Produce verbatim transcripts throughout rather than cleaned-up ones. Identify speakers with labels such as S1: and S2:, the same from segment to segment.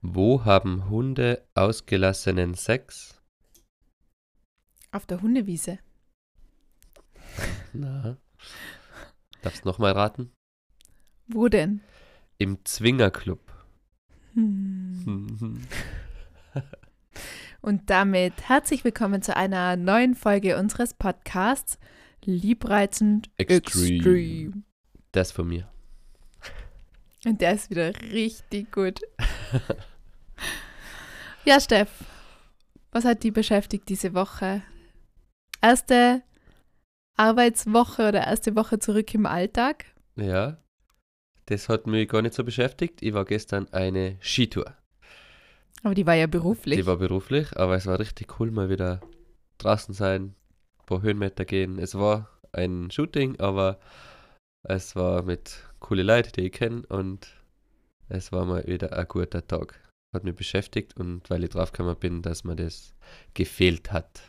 S1: Wo haben Hunde ausgelassenen Sex?
S2: Auf der Hundewiese.
S1: Na, darfst nochmal raten?
S2: Wo denn?
S1: Im Zwingerclub.
S2: Hm. Und damit herzlich willkommen zu einer neuen Folge unseres Podcasts Liebreizend
S1: Extreme.
S2: Extreme.
S1: Das von mir.
S2: Und der ist wieder richtig gut. Ja, Steff, was hat dich beschäftigt diese Woche? Erste Arbeitswoche oder erste Woche zurück im Alltag?
S1: Ja, das hat mich gar nicht so beschäftigt. Ich war gestern eine Skitour.
S2: Aber die war ja beruflich.
S1: Die war beruflich, aber es war richtig cool, mal wieder draußen sein, ein paar Höhenmeter gehen. Es war ein Shooting, aber es war mit coole Leute, die ich kenne, und es war mal wieder ein guter Tag. Hat mich beschäftigt, und weil ich draufgekommen bin, dass mir das gefehlt hat.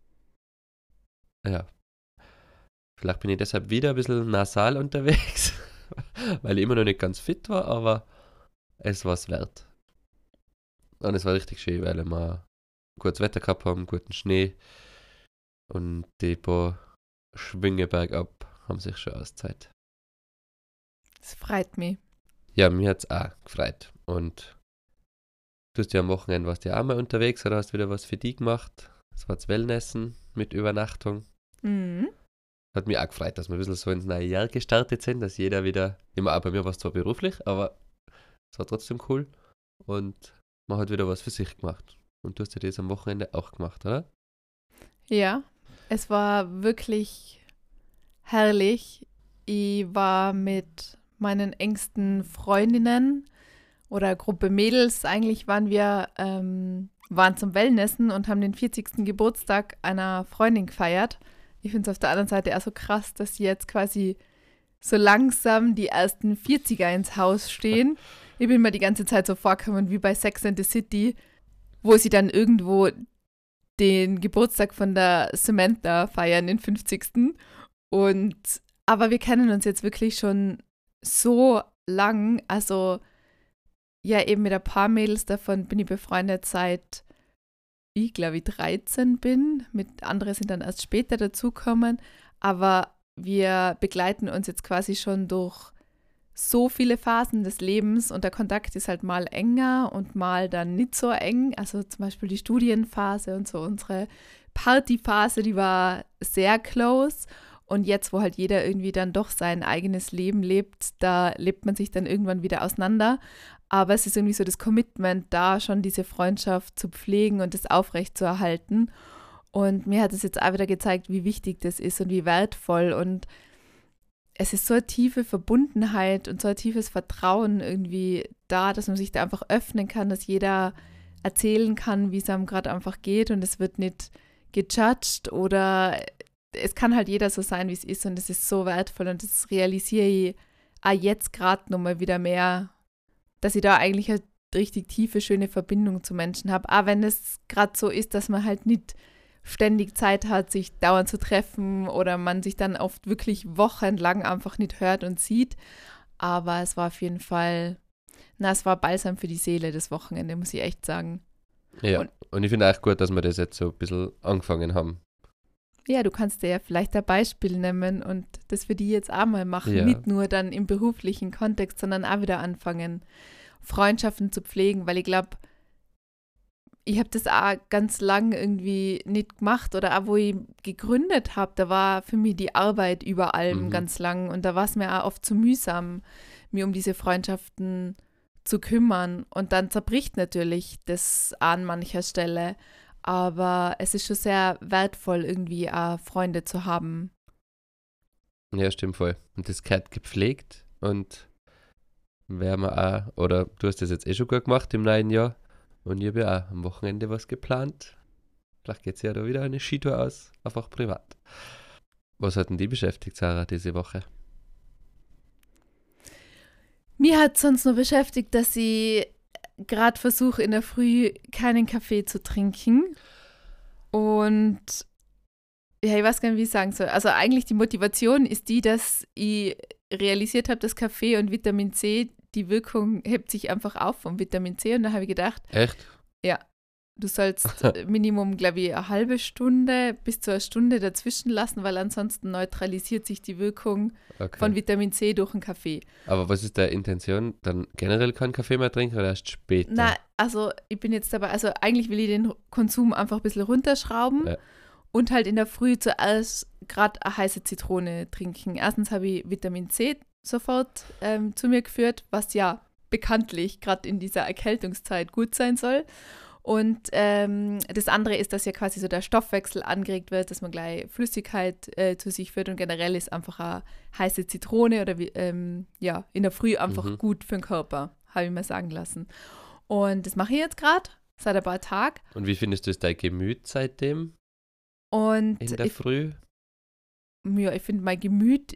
S1: Ja. Vielleicht bin ich deshalb wieder ein bisschen nasal unterwegs, weil ich immer noch nicht ganz fit war, aber es war es wert. Und es war richtig schön, weil wir gutes Wetter gehabt haben, guten Schnee, und die paar Schwünge bergab haben sich schon ausgezahlt.
S2: Das freut mich.
S1: Ja, mir hat es auch gefreut. Und du hast ja am Wochenende warst ja auch mal unterwegs, oder hast wieder was für dich gemacht? Das war das Wellnessen mit Übernachtung.
S2: Mhm.
S1: Hat mich auch gefreut, dass wir ein bisschen so ins neue Jahr gestartet sind, dass jeder wieder, immer auch bei mir war es zwar beruflich, aber es war trotzdem cool. Und man hat wieder was für sich gemacht. Und du hast ja das am Wochenende auch gemacht, oder?
S2: Ja, es war wirklich herrlich. Ich war mit meinen engsten Freundinnen oder Gruppe Mädels, eigentlich waren wir, ähm, waren zum Wellnessen und haben den vierzigsten Geburtstag einer Freundin gefeiert. Ich finde es auf der anderen Seite auch so krass, dass jetzt quasi so langsam die ersten vierziger ins Haus stehen. Ich bin mir die ganze Zeit so vorgekommen wie bei Sex and the City, wo sie dann irgendwo den Geburtstag von der Samantha feiern, den fünfzigsten. Und, aber wir kennen uns jetzt wirklich schon so lang. Also, ja, eben mit ein paar Mädels davon bin ich befreundet seit ich glaube ich dreizehn bin. Mit andere sind dann erst später dazugekommen. Aber wir begleiten uns jetzt quasi schon durch so viele Phasen des Lebens, und der Kontakt ist halt mal enger und mal dann nicht so eng. Also zum Beispiel die Studienphase und so unsere Partyphase, die war sehr close. Und jetzt, wo halt jeder irgendwie dann doch sein eigenes Leben lebt, da lebt man sich dann irgendwann wieder auseinander. Aber es ist irgendwie so das Commitment da, schon diese Freundschaft zu pflegen und das aufrechtzuerhalten. Und mir hat es jetzt auch wieder gezeigt, wie wichtig das ist und wie wertvoll. Und es ist so eine tiefe Verbundenheit und so ein tiefes Vertrauen irgendwie da, dass man sich da einfach öffnen kann, dass jeder erzählen kann, wie es einem gerade einfach geht, und es wird nicht gejudged, oder es kann halt jeder so sein, wie es ist, und es ist so wertvoll, und das realisiere ich auch jetzt gerade nochmal wieder mehr, dass ich da eigentlich eine richtig tiefe, schöne Verbindung zu Menschen habe, auch wenn es gerade so ist, dass man halt nicht ständig Zeit hat, sich dauernd zu treffen, oder man sich dann oft wirklich wochenlang einfach nicht hört und sieht. Aber es war auf jeden Fall, na, es war balsam für die Seele, das Wochenende, muss ich echt sagen.
S1: Ja, und,
S2: Und-
S1: und ich finde auch gut, dass wir das jetzt so ein bisschen angefangen haben.
S2: Ja, du kannst dir ja vielleicht ein Beispiel nehmen und das für die jetzt auch mal machen.
S1: Ja.
S2: Nicht nur dann im beruflichen Kontext, sondern auch wieder anfangen, Freundschaften zu pflegen, weil ich glaube, ich habe das auch ganz lang irgendwie nicht gemacht, oder auch wo ich gegründet habe, da war für mich die Arbeit über allem
S1: Mhm.
S2: ganz lang, und da war es mir auch oft zu mühsam, mir um diese Freundschaften zu kümmern, und dann zerbricht natürlich das an mancher Stelle, aber es ist schon sehr wertvoll, irgendwie auch Freunde zu haben.
S1: Ja, stimmt voll. Und das gehört gepflegt, und werden wir auch, oder du hast das jetzt eh schon gut gemacht im neuen Jahr, und ich habe ja auch am Wochenende was geplant. Vielleicht geht es ja da wieder eine Skitour aus, einfach privat. Was hat denn die beschäftigt, Sarah, diese Woche?
S2: Mir hat sonst nur beschäftigt, dass ich gerade versuche, in der Früh keinen Kaffee zu trinken. Und ja, ich weiß gar nicht, wie ich sagen soll. Also eigentlich die Motivation ist die, dass ich realisiert habe, dass Kaffee und Vitamin C die Wirkung hebt sich einfach auf vom Vitamin C. Und da habe ich gedacht,
S1: Echt?
S2: du sollst Minimum, glaube ich, eine halbe Stunde bis zu einer Stunde dazwischen lassen, weil ansonsten neutralisiert sich die Wirkung
S1: Okay.
S2: von Vitamin C durch den Kaffee.
S1: Aber was ist der Intention? Dann generell keinen Kaffee mehr trinken oder erst später?
S2: Na, also ich bin jetzt dabei, also eigentlich will ich den Konsum einfach ein bisschen runterschrauben
S1: Ja.
S2: und halt in der Früh zuerst gerade eine heiße Zitrone trinken. Erstens habe ich Vitamin C sofort ähm, zu mir geführt, was ja bekanntlich gerade in dieser Erkältungszeit gut sein soll. Und ähm, das andere ist, dass ja quasi so der Stoffwechsel angeregt wird, dass man gleich Flüssigkeit äh, zu sich führt und generell ist einfach eine heiße Zitrone oder wie, ähm, ja, in der Früh einfach
S1: Mhm.
S2: gut für den Körper, habe ich mir sagen lassen. Und das mache ich jetzt gerade seit ein paar Tagen.
S1: Und wie findest du es dein Gemüt seitdem
S2: Und
S1: in der
S2: ich,
S1: Früh?
S2: ja, ich finde, mein Gemüt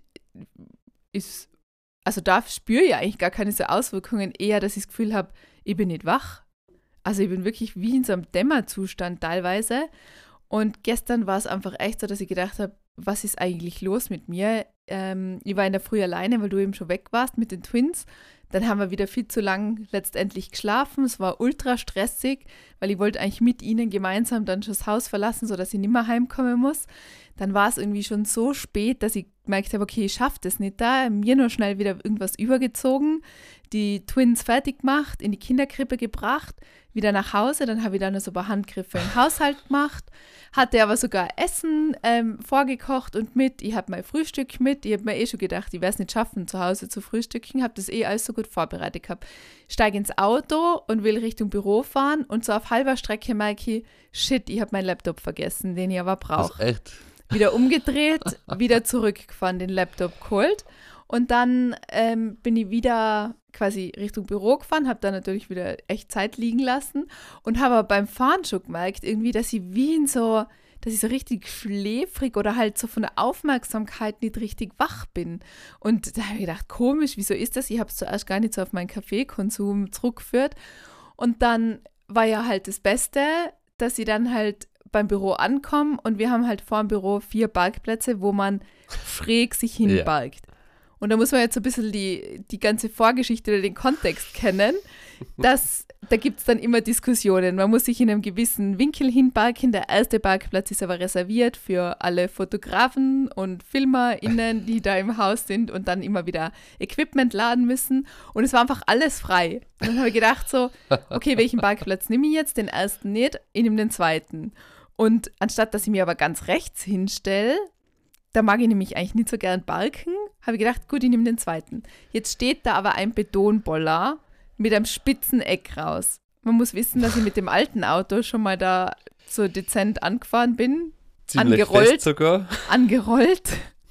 S2: ist, also da spüre ich eigentlich gar keine so Auswirkungen, eher, dass ich das Gefühl habe, ich bin nicht wach. Also ich bin wirklich wie in so einem Dämmerzustand teilweise. Und gestern war es einfach echt so, dass ich gedacht habe, was ist eigentlich los mit mir? Ähm, ich war in der Früh alleine, weil du eben schon weg warst mit den Twins. Dann haben wir wieder viel zu lang letztendlich geschlafen. Es war ultra stressig, weil ich wollte eigentlich mit ihnen gemeinsam dann schon das Haus verlassen, sodass ich nicht mehr heimkommen muss. Dann war es irgendwie schon so spät, dass ich gemerkt habe, okay, ich schaffe das nicht da. Mir nur schnell wieder irgendwas übergezogen, die Twins fertig gemacht, in die Kinderkrippe gebracht, wieder nach Hause. Dann habe ich dann noch so ein paar Handgriffe im Haushalt gemacht, hatte aber sogar Essen ähm, vorgekocht und mit. Ich habe mein Frühstück mit. Ich habe mir eh schon gedacht, ich werde es nicht schaffen, zu Hause zu frühstücken. Habe das eh alles so gut vorbereitet gehabt. Steige ins Auto und will Richtung Büro fahren und so auf halber Strecke merke ich, shit, ich habe meinen Laptop vergessen, den ich aber brauche.
S1: Also echt?
S2: Wieder umgedreht, wieder zurückgefahren, den Laptop geholt. Und dann ähm, bin ich wieder quasi Richtung Büro gefahren, habe da natürlich wieder echt Zeit liegen lassen und habe aber beim Fahren schon gemerkt, irgendwie, dass ich wie in so, dass ich so richtig schläfrig oder halt so von der Aufmerksamkeit nicht richtig wach bin. Und da habe ich gedacht, komisch, wieso ist das? Ich habe es zuerst gar nicht so auf meinen Kaffeekonsum zurückgeführt. Und dann war ja halt das Beste, dass ich dann halt beim Büro ankomme und wir haben halt vor dem Büro vier Parkplätze, wo man schräg sich hinparkt. Ja. Und da muss man jetzt so ein bisschen die, die ganze Vorgeschichte oder den Kontext kennen. dass da gibt es dann immer Diskussionen. Man muss sich in einem gewissen Winkel hinparken. Der erste Parkplatz ist aber reserviert für alle Fotografen und FilmerInnen, die da im Haus sind und dann immer wieder Equipment laden müssen. Und es war einfach alles frei. Und dann habe ich gedacht so, okay, welchen Parkplatz nehme ich jetzt? Den ersten nicht, ich nehme den zweiten. Und anstatt, dass ich mir aber ganz rechts hinstelle, da mag ich nämlich eigentlich nicht so gern parken, habe ich gedacht, gut, ich nehme den zweiten. Jetzt steht da aber ein Betonboller mit einem spitzen Eck raus. Man muss wissen, dass ich mit dem alten Auto schon mal da so dezent angefahren bin.
S1: Ziemlich
S2: angerollt,
S1: fest sogar.
S2: Angerollt.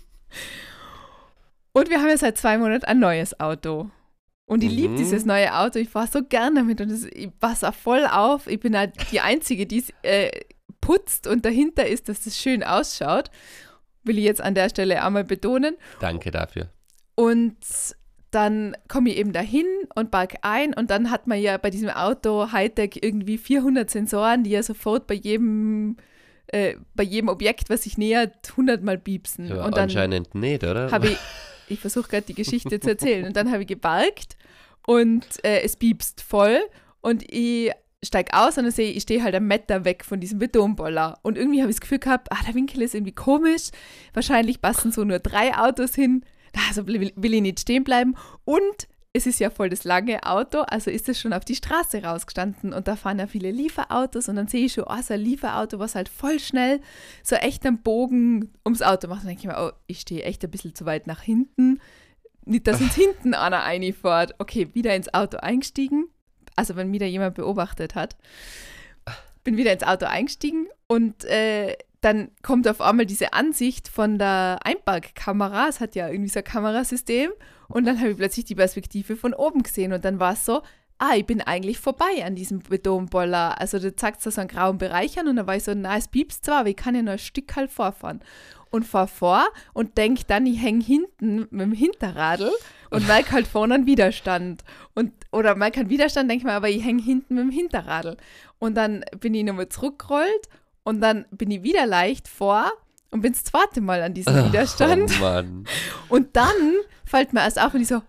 S2: Und wir haben ja seit zwei Monaten ein neues Auto. Und ich mhm. liebe dieses neue Auto. Ich fahre so gern damit und das, ich passe auch voll auf. Ich bin halt die Einzige, die es äh, putzt und dahinter ist, dass es schön ausschaut. Will ich jetzt an der Stelle einmal betonen.
S1: Danke dafür.
S2: Und dann komme ich eben dahin und park ein und dann hat man ja bei diesem Auto Hightech irgendwie vierhundert Sensoren, die ja sofort bei jedem, äh, bei jedem Objekt, was sich nähert, hundert Mal piepsen.
S1: Ja,
S2: und dann
S1: anscheinend nicht, oder?
S2: Habe ich, ich versuche gerade die Geschichte zu erzählen und dann habe ich geparkt und äh, es piepst voll und ich steige aus und dann sehe ich, ich stehe halt einen Meter weg von diesem Betonboller. Und irgendwie habe ich das Gefühl gehabt, ah, der Winkel ist irgendwie komisch. Wahrscheinlich passen so nur drei Autos hin. Also will, will ich nicht stehen bleiben. Und es ist ja voll das lange Auto, also ist es schon auf die Straße rausgestanden. Und da fahren ja viele Lieferautos. Und dann sehe ich schon, oh, so ein Lieferauto, was halt voll schnell so echt einen Bogen ums Auto macht. Und dann denke ich mir, oh, ich stehe echt ein bisschen zu weit nach hinten. Nicht, dass uns hinten einer reinfährt. Okay, wieder ins Auto eingestiegen. Also wenn wieder jemand beobachtet hat, bin wieder ins Auto eingestiegen und äh, dann kommt auf einmal diese Ansicht von der Einparkkamera. Es hat ja irgendwie so ein Kamerasystem und dann habe ich plötzlich die Perspektive von oben gesehen und dann war es so, ah, ich bin eigentlich vorbei an diesem Betonboller. Also da zeigt es so einen grauen Bereich an und dann war ich so, na, es piepst zwar, aber ich kann ja nur ein Stück halt vorfahren. Und fahr vor und denke dann, ich hänge hinten mit dem Hinterradl und merke halt vorne einen Widerstand. Und, oder merke einen Widerstand, denke ich mir, aber ich hänge hinten mit dem Hinterradl. Und dann bin ich nochmal zurückgerollt und dann bin ich wieder leicht vor und bin das zweite Mal an diesem Widerstand.
S1: Oh Mann.
S2: Und dann fällt mir erst auf und ich so,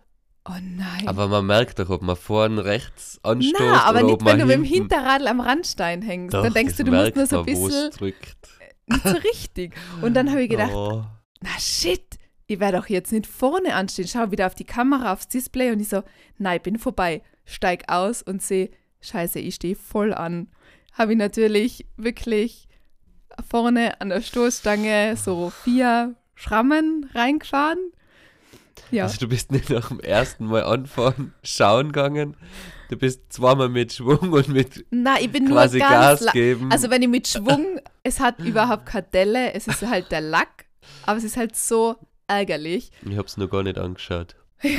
S2: Oh nein.
S1: Aber man merkt doch, ob man vorne rechts anstößt
S2: Na, aber
S1: oder
S2: nicht,
S1: ob man
S2: wenn du mit dem
S1: hinten...
S2: Hinterradl am Randstein hängst.
S1: Doch,
S2: dann denkst
S1: das
S2: du, du musst
S1: merkt
S2: nur so ein
S1: man, wo's
S2: bisschen,
S1: drückt.
S2: nicht so richtig. Und dann habe ich gedacht,
S1: Oh.
S2: na shit, ich werde doch jetzt nicht vorne anstehen. Schau wieder auf die Kamera, aufs Display und ich so, nein, ich bin vorbei. Steig aus und sehe, scheiße, ich stehe voll an. Habe ich natürlich wirklich vorne an der Stoßstange so vier Schrammen reingefahren. Ja.
S1: Also du bist nicht nach dem ersten Mal anfahren, schauen gegangen. Du bist zweimal mit Schwung und mit
S2: Nein, ich bin nur
S1: quasi
S2: ganz
S1: Gas
S2: la-
S1: geben.
S2: Also wenn ich mit Schwung, es hat überhaupt keine Delle, es ist halt der Lack, aber es ist halt so ärgerlich.
S1: Ich hab's noch gar nicht angeschaut.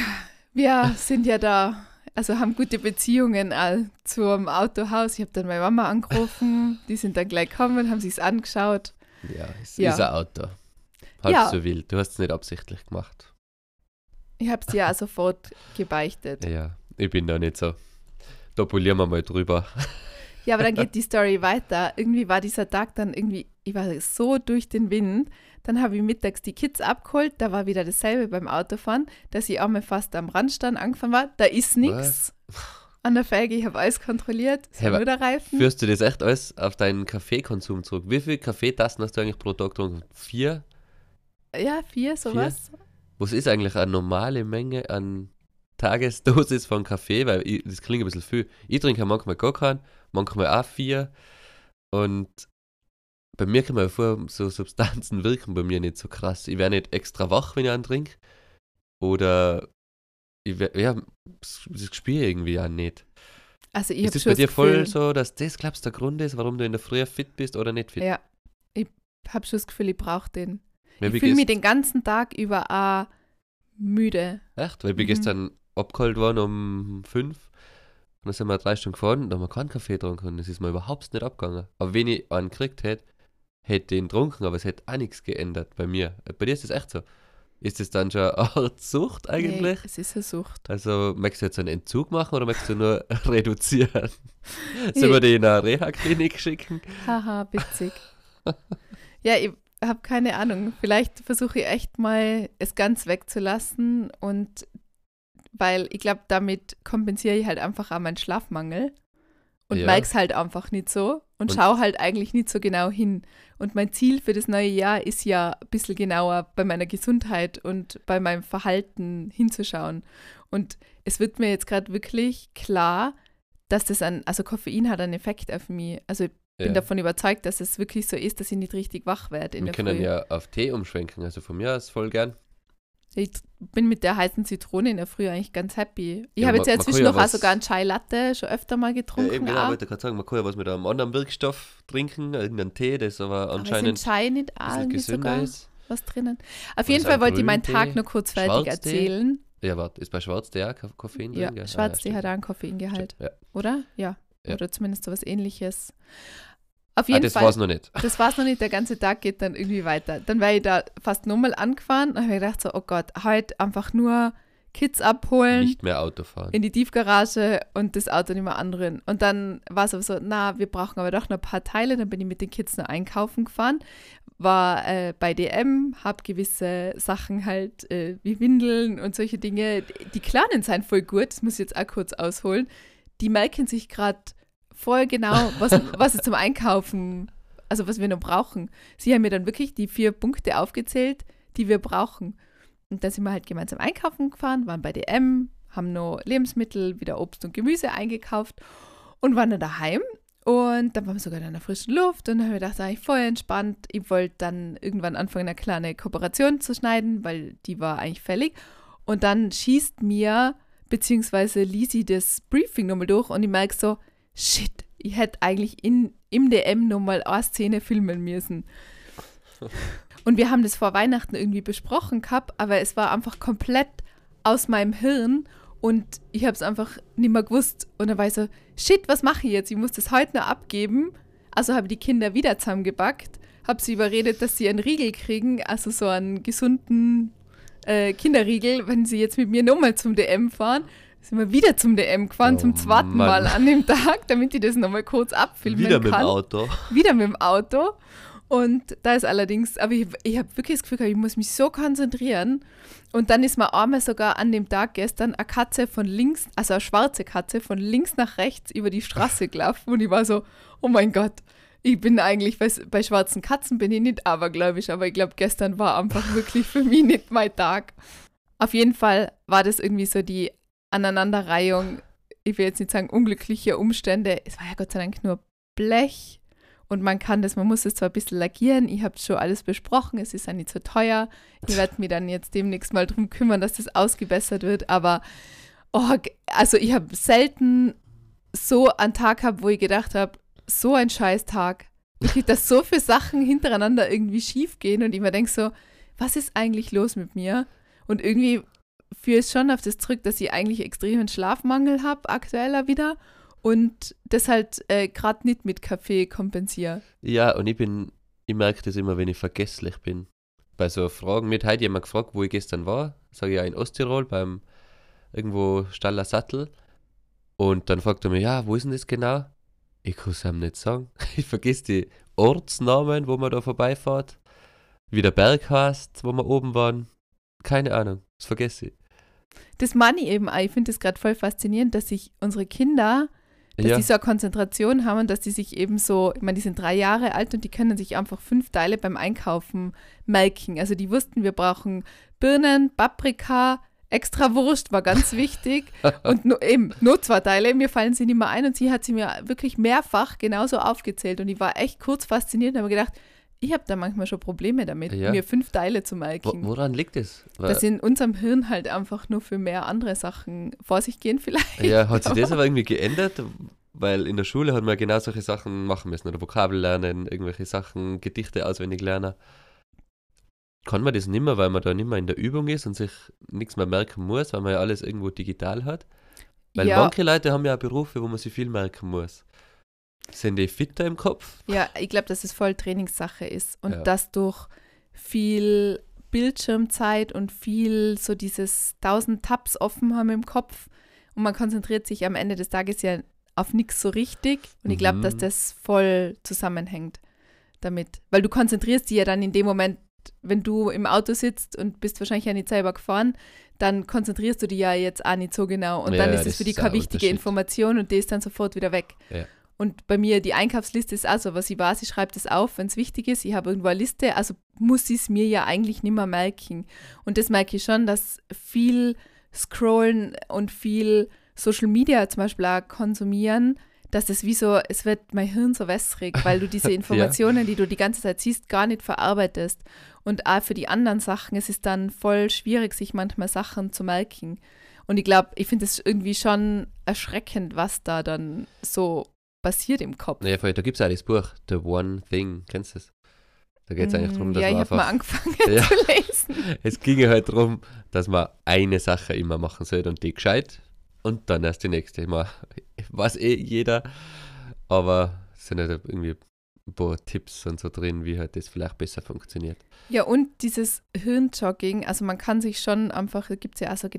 S2: Wir sind ja da, also haben gute Beziehungen all zum Autohaus. Ich habe dann meine Mama angerufen, die sind dann gleich gekommen, haben sich's angeschaut.
S1: Ja, es
S2: Ja.
S1: ist ein Auto. Halb
S2: Ja.
S1: so wild. Du hast es nicht absichtlich gemacht.
S2: Ich habe es ja auch sofort gebeichtet.
S1: Ja, ich bin da nicht so. Da polieren wir mal drüber.
S2: Ja, aber dann geht die Story weiter. Irgendwie war dieser Tag dann irgendwie, ich war so durch den Wind. Dann habe ich mittags die Kids abgeholt. Da war wieder dasselbe beim Autofahren, dass ich einmal fast am Randstand angefahren war. Da ist nichts an der Felge. Ich habe alles kontrolliert. Es
S1: Hey,
S2: war nur der Reifen.
S1: Führst du das echt alles auf deinen Kaffeekonsum zurück? Wie viele Kaffeetassen hast du eigentlich pro Tag getrunken? Vier?
S2: Ja, vier, sowas.
S1: Was ist eigentlich eine normale Menge an Tagesdosis von Kaffee? Weil ich, das klingt ein bisschen viel. Ich trinke manchmal gar keinen, manchmal auch vier. Und bei mir kommt mir vor, so Substanzen wirken bei mir nicht so krass. Ich werde nicht extra wach, wenn ich einen trinke. Oder ich wär, ja, das, das spüre ich irgendwie auch nicht.
S2: Also ich
S1: Ist
S2: habe
S1: das
S2: schon
S1: bei dir
S2: das
S1: voll
S2: Gefühl,
S1: so, dass das, glaubst du, der Grund ist, warum du in der Früh fit bist oder nicht fit?
S2: ja, ich habe schon das Gefühl, ich brauche den.
S1: Weil
S2: Ich
S1: wie
S2: fühle mich
S1: gest-
S2: den ganzen Tag über auch müde.
S1: Echt? Weil wir
S2: Mhm.
S1: gestern abgeholt waren um fünf und dann sind wir drei Stunden gefahren und da haben wir keinen Kaffee getrunken und es ist mir überhaupt nicht abgegangen. Aber wenn ich einen gekriegt hätte, hätte ich ihn getrunken, aber es hätte auch nichts geändert bei mir. Bei dir ist es echt so. Ist es dann schon eine Art Sucht eigentlich?
S2: Nee, es ist eine Sucht.
S1: Also möchtest du jetzt einen Entzug machen oder möchtest du nur reduzieren? Sollen wir dich in eine Reha-Klinik schicken?
S2: Haha, witzig. Ja, ich habe keine Ahnung. Vielleicht versuche ich echt mal, es ganz wegzulassen und weil ich glaube, damit kompensiere ich halt einfach auch meinen Schlafmangel und
S1: Ja.
S2: merke es halt einfach nicht so und,
S1: Und-
S2: schaue halt eigentlich nicht so genau hin. Und mein Ziel für das neue Jahr ist ja ein bisschen genauer bei meiner Gesundheit und bei meinem Verhalten hinzuschauen. Und es wird mir jetzt gerade wirklich klar, dass das ein, also Koffein hat einen Effekt auf mich. Also ich bin
S1: Ja.
S2: davon überzeugt, dass es wirklich so ist, dass ich nicht richtig wach werde in
S1: Wir
S2: der
S1: können
S2: Früh.
S1: ja auf Tee umschwenken, also von mir aus voll gern.
S2: Ich bin mit der heißen Zitrone in der Früh eigentlich ganz happy. Ich
S1: Ja,
S2: habe
S1: man-
S2: jetzt ja
S1: man kann
S2: inzwischen
S1: ja
S2: noch auch
S1: was-
S2: sogar einen Chai Latte schon öfter mal
S1: Ja,
S2: getrunken.
S1: eben, genau,
S2: auch.
S1: wollte gerade sagen, man kann ja was mit einem anderen Wirkstoff trinken, irgendeinen Tee, das aber
S2: Aber
S1: anscheinend
S2: ist in Chai nicht
S1: ein
S2: auch
S1: bisschen
S2: irgendwie
S1: gesünder
S2: sogar
S1: ist.
S2: was drinnen? Auf
S1: Oder
S2: jeden
S1: so
S2: Fall
S1: ein
S2: wollte ich meinen
S1: Grüntee,
S2: Tag nur kurz fertig
S1: Schwarztee.
S2: erzählen.
S1: Ja, warte, ist bei Schwarztee auch Ko- Koffein
S2: Ja,
S1: drin? gell?
S2: Schwarztee
S1: Ah,
S2: hat
S1: stimmt.
S2: auch einen Koffeingehalt,
S1: Ja.
S2: oder? Ja.
S1: Ja.
S2: Oder zumindest so was ähnliches. Auf
S1: Ah,
S2: jeden
S1: das
S2: Fall.
S1: war's noch nicht.
S2: Das war's noch nicht, der ganze Tag geht dann irgendwie weiter. Dann wäre ich da fast nochmal angefahren und habe mir gedacht so, oh Gott, heute einfach nur Kids abholen,
S1: Nicht mehr Auto fahren.
S2: in die Tiefgarage und das Auto nicht mehr anrühren. Und dann war es aber so, na, wir brauchen aber doch noch ein paar Teile. Dann bin ich mit den Kids noch einkaufen gefahren, war äh, bei D M, habe gewisse Sachen halt äh, wie Windeln und solche Dinge. Die Kleinen sind voll gut, das muss ich jetzt auch kurz ausholen. Die merken sich gerade voll genau, was, was sie zum Einkaufen, also was wir noch brauchen. Sie haben mir dann wirklich die vier Punkte aufgezählt, die wir brauchen. Und dann sind wir halt gemeinsam einkaufen gefahren, waren bei D M, haben noch Lebensmittel, wieder Obst und Gemüse eingekauft und waren dann daheim. Und dann waren wir sogar in der frischen Luft und dann haben wir gedacht, eigentlich voll entspannt. Ich wollte dann irgendwann anfangen, eine kleine Kooperation zu schneiden, weil die war eigentlich fällig. Und dann schießt mir, beziehungsweise Lisi das Briefing nochmal durch und ich merke so, shit, ich hätte eigentlich in, im D M nochmal eine Szene filmen müssen. Und wir haben das vor Weihnachten irgendwie besprochen gehabt, aber es war einfach komplett aus meinem Hirn und ich habe es einfach nicht mehr gewusst. Und dann war ich so, shit, was mache ich jetzt? Ich muss das heute noch abgeben. Also habe ich die Kinder wieder zusammengepackt, habe sie überredet, dass sie einen Riegel kriegen, also so einen gesunden äh, Kinderriegel, wenn sie jetzt mit mir nochmal zum D M fahren. Sind wir wieder zum D M gefahren,
S1: Oh
S2: zum zweiten
S1: Mann.
S2: Mal an dem Tag, damit ich das nochmal kurz abfilmen
S1: Wieder mit
S2: kann.
S1: dem Auto.
S2: Wieder mit dem Auto. Und da ist allerdings, aber ich, ich habe wirklich das Gefühl gehabt, ich muss mich so konzentrieren. Und dann ist mir einmal sogar an dem Tag gestern eine Katze von links, also eine schwarze Katze von links nach rechts über die Straße gelaufen und ich war so, oh mein Gott, ich bin eigentlich, bei, bei schwarzen Katzen bin ich nicht abergläubisch, aber ich glaube, gestern war einfach wirklich für mich nicht mein Tag. Auf jeden Fall war das irgendwie so die Aneinanderreihung, ich will jetzt nicht sagen unglückliche Umstände, es war ja Gott sei Dank nur Blech. Und man kann das, man muss es zwar ein bisschen lackieren, ich habe schon alles besprochen, es ist ja nicht so teuer. Ich werde mich dann jetzt demnächst mal drum kümmern, dass das ausgebessert wird. Aber, oh, also ich habe selten so einen Tag gehabt, wo ich gedacht habe, so ein scheiß Tag. Wirklich, dass so viele Sachen hintereinander irgendwie schief gehen und ich mir denke so, was ist eigentlich los mit mir? Und irgendwie führe ich schon auf das zurück, dass ich eigentlich extremen Schlafmangel habe, aktueller wieder. Und das halt äh, gerade nicht mit Kaffee kompensiere.
S1: Ja, und ich bin, ich merke das immer, wenn ich vergesslich bin. Bei so Fragen, mir hat heute jemand gefragt, wo ich gestern war. Sage ich ja in Osttirol, beim irgendwo Staller Sattel. Und dann fragt er mich, ja, wo ist denn das genau? Ich kann es ihm nicht sagen. Ich vergesse die Ortsnamen, wo man da vorbeifährt. Wie der Berg heißt, wo wir oben waren. Keine Ahnung, das vergesse ich.
S2: Das meine ich eben auch. Ich finde das gerade voll faszinierend, dass sich unsere Kinder, dass
S1: Ja.
S2: die so eine Konzentration haben und dass die sich eben so, ich meine, die sind drei Jahre alt und die können sich einfach fünf Teile beim Einkaufen melken. Also die wussten, wir brauchen Birnen, Paprika, extra Wurst war ganz wichtig und nur, eben nur zwei Teile, mir fallen sie nicht mehr ein und sie hat sie mir wirklich mehrfach genauso aufgezählt und ich war echt kurz fasziniert und habe gedacht, ich habe da manchmal schon Probleme damit,
S1: Ja.
S2: mir fünf Teile zu
S1: Wo,
S2: melken.
S1: woran liegt das? Weil-
S2: Dass in unserem Hirn halt einfach nur für mehr andere Sachen vor sich gehen vielleicht.
S1: Ja, hat sich das aber irgendwie geändert? Weil in der Schule hat man genau solche Sachen machen müssen. Oder Vokabel lernen, irgendwelche Sachen, Gedichte auswendig lernen. Kann man das nicht mehr, weil man da nicht mehr in der Übung ist und sich nichts mehr merken muss, weil man ja alles irgendwo digital hat? Weil
S2: Ja.
S1: manche Leute haben ja auch Berufe, wo man sich viel merken muss. Sind die fitter im Kopf?
S2: Ja, ich glaube, dass es voll Trainingssache ist und
S1: Ja.
S2: dass durch viel Bildschirmzeit und viel so dieses tausend Tabs offen haben im Kopf und man konzentriert sich am Ende des Tages ja auf nichts so richtig und ich glaube,
S1: Mhm.
S2: dass das voll zusammenhängt damit, weil du konzentrierst dich ja dann in dem Moment, wenn du im Auto sitzt und bist wahrscheinlich ja nicht selber gefahren, dann konzentrierst du dich ja jetzt auch nicht so genau und
S1: Ja,
S2: dann ist
S1: das
S2: es für dich
S1: ist auch
S2: keine
S1: ein
S2: wichtige
S1: Unterschied.
S2: Information und die ist dann sofort wieder weg.
S1: Ja.
S2: Und bei mir, die Einkaufsliste ist auch so, was ich weiß, ich schreibe das auf, wenn es wichtig ist. Ich habe irgendwo eine Liste, also muss ich es mir ja eigentlich nicht mehr merken. Und das merke ich schon, dass viel Scrollen und viel Social Media zum Beispiel auch konsumieren, dass das wie so, es wird mein Hirn so wässrig, weil du diese Informationen, die du die ganze Zeit siehst, gar nicht verarbeitest. Und auch für die anderen Sachen, es ist dann voll schwierig, sich manchmal Sachen zu merken. Und ich glaube, ich finde es irgendwie schon erschreckend, was da dann so passiert im Kopf.
S1: Naja, da gibt es auch das Buch, The One Thing, kennst du das? Da geht es eigentlich darum, dass
S2: ja,
S1: man
S2: ich habe mal
S1: einfach...
S2: angefangen
S1: Ja.
S2: zu lesen.
S1: Es ginge halt darum, dass man eine Sache immer machen sollte und die gescheit und dann erst die nächste. Ich meine, weiß eh jeder, aber es sind halt irgendwie ein paar Tipps und so drin, wie halt das vielleicht besser funktioniert.
S2: Ja, und dieses Hirnjogging, also man kann sich schon einfach, da gibt es ja auch so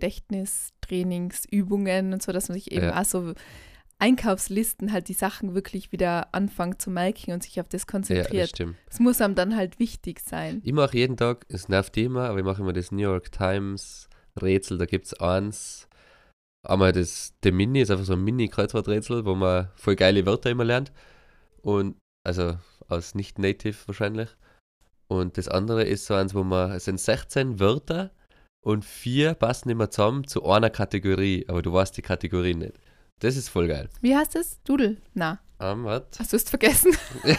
S2: Gedächtnistrainingsübungen und so, dass man sich eben
S1: Ja.
S2: auch so Einkaufslisten halt die Sachen wirklich wieder anfängt zu merken und sich auf das
S1: Ja, das
S2: konzentriert.
S1: stimmt.
S2: Es muss einem dann halt wichtig sein.
S1: Ich mache jeden Tag, es nervt immer, aber ich mache immer das New York Times Rätsel, da gibt es eins, einmal das, der Mini, ist einfach so ein Mini-Kreuzworträtsel, wo man voll geile Wörter immer lernt und, also aus nicht-native wahrscheinlich. Und das andere ist so eins, wo man, es sind sechzehn Wörter und vier passen immer zusammen zu einer Kategorie, aber du weißt die Kategorie nicht. Das ist voll geil.
S2: Wie heißt das? Doodle? Na,
S1: Ähm, was?
S2: hast du es vergessen?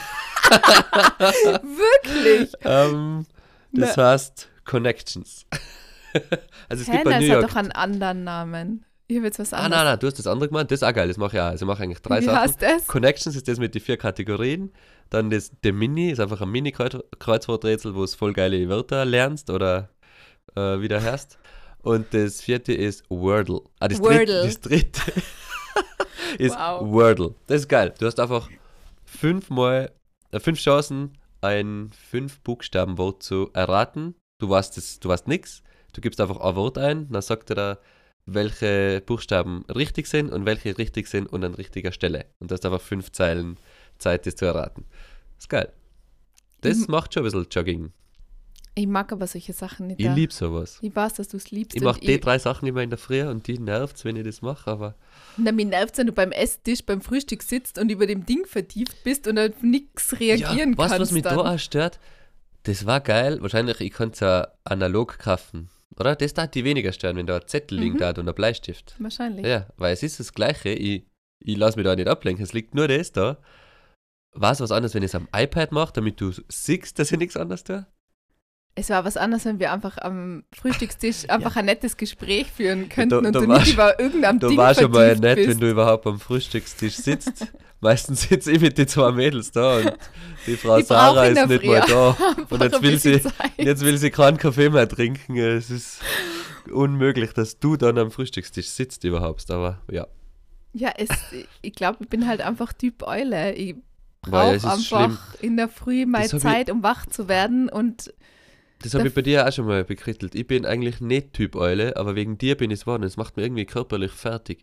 S2: Wirklich?
S1: ähm, das heißt Connections. Also es gibt bei
S2: Hannah
S1: New
S2: hat
S1: York.
S2: doch einen anderen Namen. Ich habe jetzt was
S1: Ah,
S2: anderes.
S1: nein, nein, du hast das andere gemeint, das ist auch geil, das mache ich auch. Also ich mache eigentlich drei
S2: Wie
S1: Sachen.
S2: heißt das?
S1: Connections ist das mit den vier Kategorien. Dann das der Mini ist einfach ein Mini-Kreuzworträtsel, wo du voll geile Wörter lernst oder äh, wieder hörst. Und das vierte ist Wordle. Ah, das
S2: Wordle.
S1: dritte, das dritte ist
S2: Wow.
S1: Wordle. Das ist geil. Du hast einfach fünfmal, äh, fünf Chancen, ein fünf-Buchstaben-Wort zu erraten. Du weißt das, du weißt nichts. Du gibst einfach ein Wort ein, dann sagt er da, welche Buchstaben richtig sind und welche richtig sind und an richtiger Stelle. Und du hast einfach fünf Zeilen Zeit, das zu erraten. Das ist geil. Das
S2: Mhm.
S1: macht schon ein bisschen Jogging.
S2: Ich mag aber solche Sachen nicht.
S1: Ich
S2: da.
S1: liebe sowas.
S2: Ich weiß, dass du es liebst.
S1: Ich
S2: und
S1: mache die drei Sachen immer in der Früh und die nervt wenn ich das mache, aber
S2: Na, mir nervt es, wenn du beim Esstisch, beim Frühstück sitzt und über dem Ding vertieft bist und auf nichts reagieren
S1: ja, weißt
S2: kannst.
S1: du, was mich
S2: dann.
S1: da auch stört? Das war geil. Wahrscheinlich, ich kann es ja analog kaufen. Oder? Das darf die weniger stören, wenn da ein Zettel
S2: Mhm.
S1: liegt und ein Bleistift.
S2: Wahrscheinlich.
S1: Ja, weil es ist das Gleiche. Ich, ich lasse mich da nicht ablenken. Es liegt nur das da. War es was anderes, wenn ich es am iPad mache, damit du siehst, dass ich nichts anderes tue?
S2: Es war was anderes, wenn wir einfach am Frühstückstisch einfach ein nettes Gespräch führen könnten
S1: Da-
S2: und
S1: da
S2: du
S1: war
S2: nicht
S1: schon-
S2: über irgendeinem
S1: Da
S2: Ding
S1: war schon mal
S2: vertieft
S1: nett,
S2: bist.
S1: wenn du überhaupt am Frühstückstisch sitzt. Meistens sitze ich mit den zwei Mädels da und die Frau
S2: Ich brauch
S1: Sarah
S2: in
S1: ist
S2: der
S1: nicht
S2: Früh
S1: mal da.
S2: Einfach
S1: Und jetzt
S2: ein
S1: will,
S2: bisschen
S1: sie,
S2: Zeit.
S1: jetzt will sie keinen Kaffee mehr trinken. Es ist unmöglich, dass du dann am Frühstückstisch sitzt überhaupt. Aber ja,
S2: Ja, es, ich glaube, ich bin halt einfach Typ Eule. Ich
S1: Weil
S2: brauche
S1: es ist
S2: einfach
S1: schlimm.
S2: in der Früh mal
S1: Das hab ich-
S2: Zeit, um wach zu werden. Und
S1: das habe
S2: Da-
S1: ich bei dir auch schon mal bekrittelt. Ich bin eigentlich nicht Typ Eule, aber wegen dir bin ich es geworden. Es macht mir irgendwie körperlich fertig.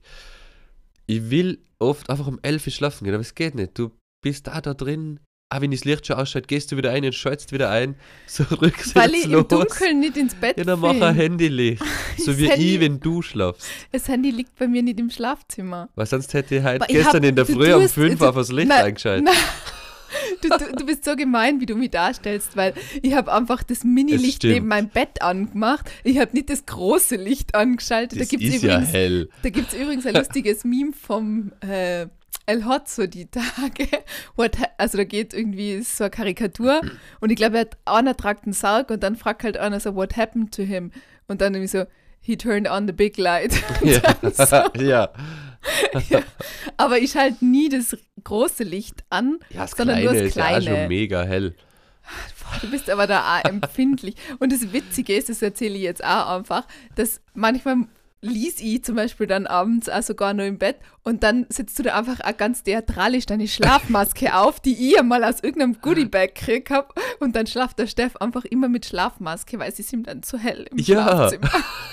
S1: Ich will oft einfach um elf Uhr schlafen gehen, aber es geht nicht. Du bist da da drin. Ah, wenn das Licht schon ausschaut, gehst du wieder ein und schaltest wieder ein. So rücksichtslos.
S2: weil ich im Dunkeln nicht ins Bett
S1: Ja, dann mach ein
S2: will.
S1: Handylicht. So
S2: Das
S1: wie
S2: Handy-
S1: ich, wenn du schlafst.
S2: Das Handy liegt bei mir nicht im Schlafzimmer.
S1: Weil sonst hätte ich halt
S2: Aber ich
S1: gestern
S2: hab-
S1: in der
S2: du
S1: Früh um
S2: tust-
S1: fünf
S2: du-
S1: auf das Licht
S2: Nein,
S1: eingeschaltet.
S2: nein. Du, du, du bist so gemein, wie du mich darstellst, weil ich habe einfach das
S1: Es
S2: Mini-Licht
S1: stimmt.
S2: neben meinem Bett angemacht. Ich habe nicht das große Licht angeschaltet.
S1: Das
S2: da gibt es
S1: ist ja
S2: übrigens,
S1: hell.
S2: da gibt's übrigens ein lustiges Meme vom äh, El Hotzo die Tage. What ha- also da geht irgendwie ist so eine Karikatur und ich glaube, er hat einer tragt einen Sarg und dann fragt halt einer so, what happened to him? Und dann irgendwie so, he turned on the big light.
S1: Ja. ja.
S2: Ja. Aber ich schalte nie das große Licht an.
S1: Ja, das
S2: Sondern
S1: Kleine
S2: nur das
S1: ist ja auch
S2: Kleine.
S1: schon mega hell.
S2: Boah, du bist aber da auch empfindlich. Und das Witzige ist, das erzähle ich jetzt auch einfach, dass manchmal lies ich zum Beispiel dann abends auch sogar nur im Bett und dann setzt du da einfach auch ganz theatralisch deine Schlafmaske auf, die ich einmal aus irgendeinem Goodiebag gekriegt habe und dann schlaft der Steff einfach immer mit Schlafmaske, weil es ist ihm dann zu hell im
S1: Ja.
S2: Schlafzimmer.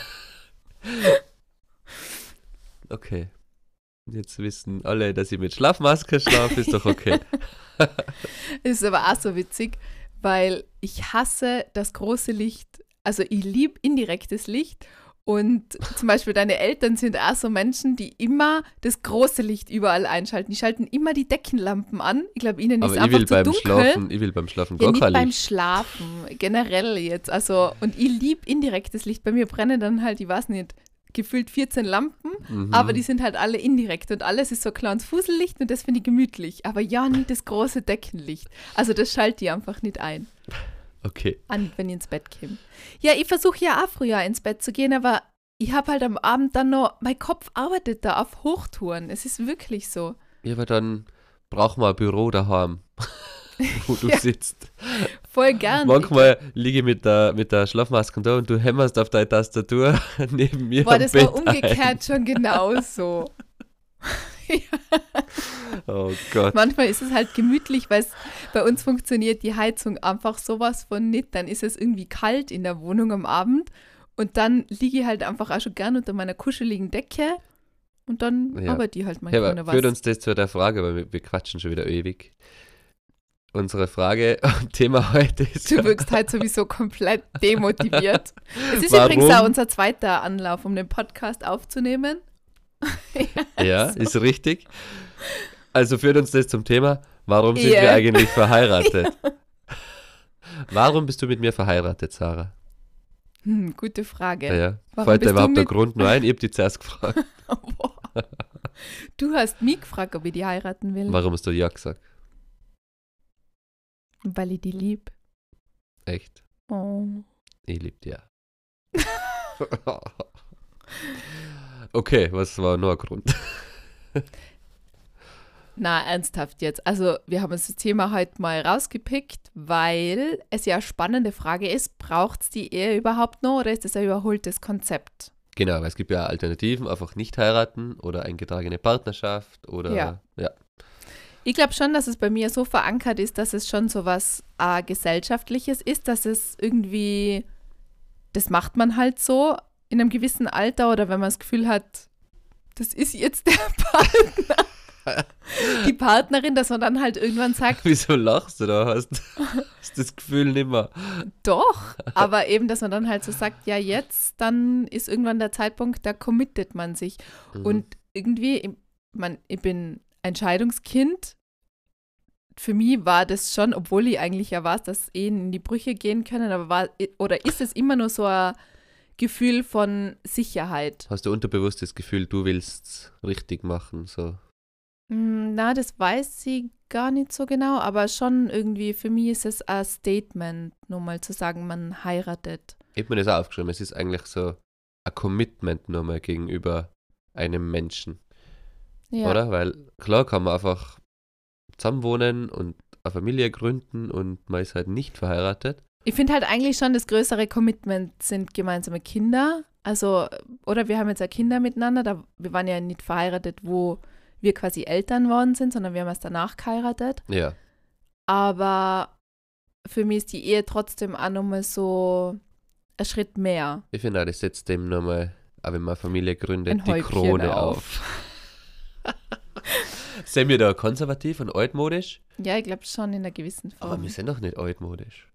S1: Okay. Jetzt wissen alle, dass ich mit Schlafmaske schlafe, ist doch okay.
S2: Das ist aber auch so witzig, weil ich hasse das große Licht. Also ich liebe indirektes Licht und zum Beispiel deine Eltern sind auch so Menschen, die immer das große Licht überall einschalten. Die schalten immer die Deckenlampen an. Ich glaube, ihnen ist
S1: Aber ich
S2: einfach
S1: will
S2: zu
S1: beim
S2: dunkel.
S1: Schlafen, ich will beim Schlafen
S2: Ja,
S1: gar
S2: nicht
S1: kein
S2: beim
S1: Licht.
S2: Schlafen, generell jetzt. Also, und ich liebe indirektes Licht. Bei mir brennen dann halt, ich weiß nicht, gefühlt vierzehn Lampen,
S1: Mhm.
S2: aber die sind halt alle indirekt und alles ist so ein kleines Fusellicht und das finde ich gemütlich. Aber ja, nie das große Deckenlicht. Also das schalte ich einfach nicht ein,
S1: Okay.
S2: an, wenn ich ins Bett komme. Ja, ich versuche ja auch früher ins Bett zu gehen, aber ich habe halt am Abend dann noch, mein Kopf arbeitet da auf Hochtouren. Es ist wirklich so.
S1: Ja, aber dann brauchen wir ein Büro daheim, wo du
S2: Ja.
S1: sitzt.
S2: Voll gern.
S1: Manchmal liege ich mit der, mit der Schlafmaske da und du hämmerst auf deine Tastatur neben mir
S2: Boah,
S1: am
S2: das
S1: Bett
S2: war umgekehrt schon genauso.
S1: ein. Oh Gott.
S2: Manchmal ist es halt gemütlich, weil es bei uns funktioniert die Heizung einfach sowas von nicht. Dann ist es irgendwie kalt in der Wohnung am Abend und dann liege ich halt einfach auch schon gern unter meiner kuscheligen Decke und dann
S1: Ja.
S2: arbeite ich halt manchmal
S1: Ja,
S2: noch
S1: aber
S2: was.
S1: führt uns das zu der Frage, weil wir, wir quatschen schon wieder ewig. Unsere Frage und Thema heute ist
S2: Du wirkst halt sowieso komplett demotiviert. Es ist
S1: Warum?
S2: übrigens auch unser zweiter Anlauf, um den Podcast aufzunehmen.
S1: ja, ist richtig. Also führt uns das zum Thema, warum sind
S2: Ehe.
S1: wir eigentlich verheiratet? Warum bist du mit mir verheiratet, Sarah?
S2: Hm, gute Frage.
S1: Ja, ja.
S2: Warum
S1: Fällt dir
S2: bist du
S1: überhaupt der
S2: mit-
S1: Grund nur ein? Ich hab dich zuerst gefragt.
S2: Boah. Du hast mich gefragt, ob ich die heiraten will,
S1: Warum hast du ja gesagt?
S2: weil ich die lieb.
S1: Echt?
S2: Oh.
S1: Ich lieb dich ja. Okay, was war noch ein Grund?
S2: Na, ernsthaft jetzt. Also, wir haben uns das Thema heute mal rausgepickt, weil es ja eine spannende Frage ist, braucht es die Ehe überhaupt noch oder ist das ein überholtes Konzept?
S1: Genau, weil es gibt ja Alternativen, einfach nicht heiraten oder eingetragene Partnerschaft oder
S2: Ja.
S1: ja.
S2: Ich glaube schon, dass es bei mir so verankert ist, dass es schon so was äh, Gesellschaftliches ist, dass es irgendwie, das macht man halt so in einem gewissen Alter oder wenn man das Gefühl hat, das ist jetzt der Partner. die Partnerin, dass man dann halt irgendwann sagt,
S1: Wieso lachst du da? Hast, hast das Gefühl nicht mehr?
S2: doch, aber eben, dass man dann halt so sagt, ja jetzt, dann ist irgendwann der Zeitpunkt, da committet man sich.
S1: Mhm.
S2: Und irgendwie, ich, man, ich bin ein Scheidungskind. Für mich war das schon, obwohl ich eigentlich ja weiß, dass Ehen in die Brüche gehen können, aber war, oder ist es immer nur so ein Gefühl von Sicherheit?
S1: Hast du unterbewusst das Gefühl, du willst richtig machen? So.
S2: Hm, Na, das weiß ich gar nicht so genau, aber schon irgendwie, für mich ist es ein Statement, nur mal zu sagen, man heiratet.
S1: Ich habe mir das auch aufgeschrieben. Es ist eigentlich so ein Commitment nochmal gegenüber einem Menschen,
S2: Ja.
S1: oder? Weil klar kann man einfach zusammenwohnen und eine Familie gründen und man ist halt nicht verheiratet.
S2: Ich finde halt eigentlich schon, das größere Commitment sind gemeinsame Kinder. Also, oder wir haben jetzt ja Kinder miteinander, da, wir waren ja nicht verheiratet, wo wir quasi Eltern worden sind, sondern wir haben erst danach geheiratet.
S1: Ja,
S2: Aber für mich ist die Ehe trotzdem auch nochmal so ein Schritt mehr.
S1: ich finde auch, das setzt dem nochmal, auch wenn man eine Familie gründet,
S2: Ein
S1: die
S2: Häubchen
S1: Krone
S2: auf.
S1: auf. Sind wir da konservativ und altmodisch?
S2: Ja, ich glaube schon in einer gewissen Form.
S1: Aber wir sind doch nicht altmodisch.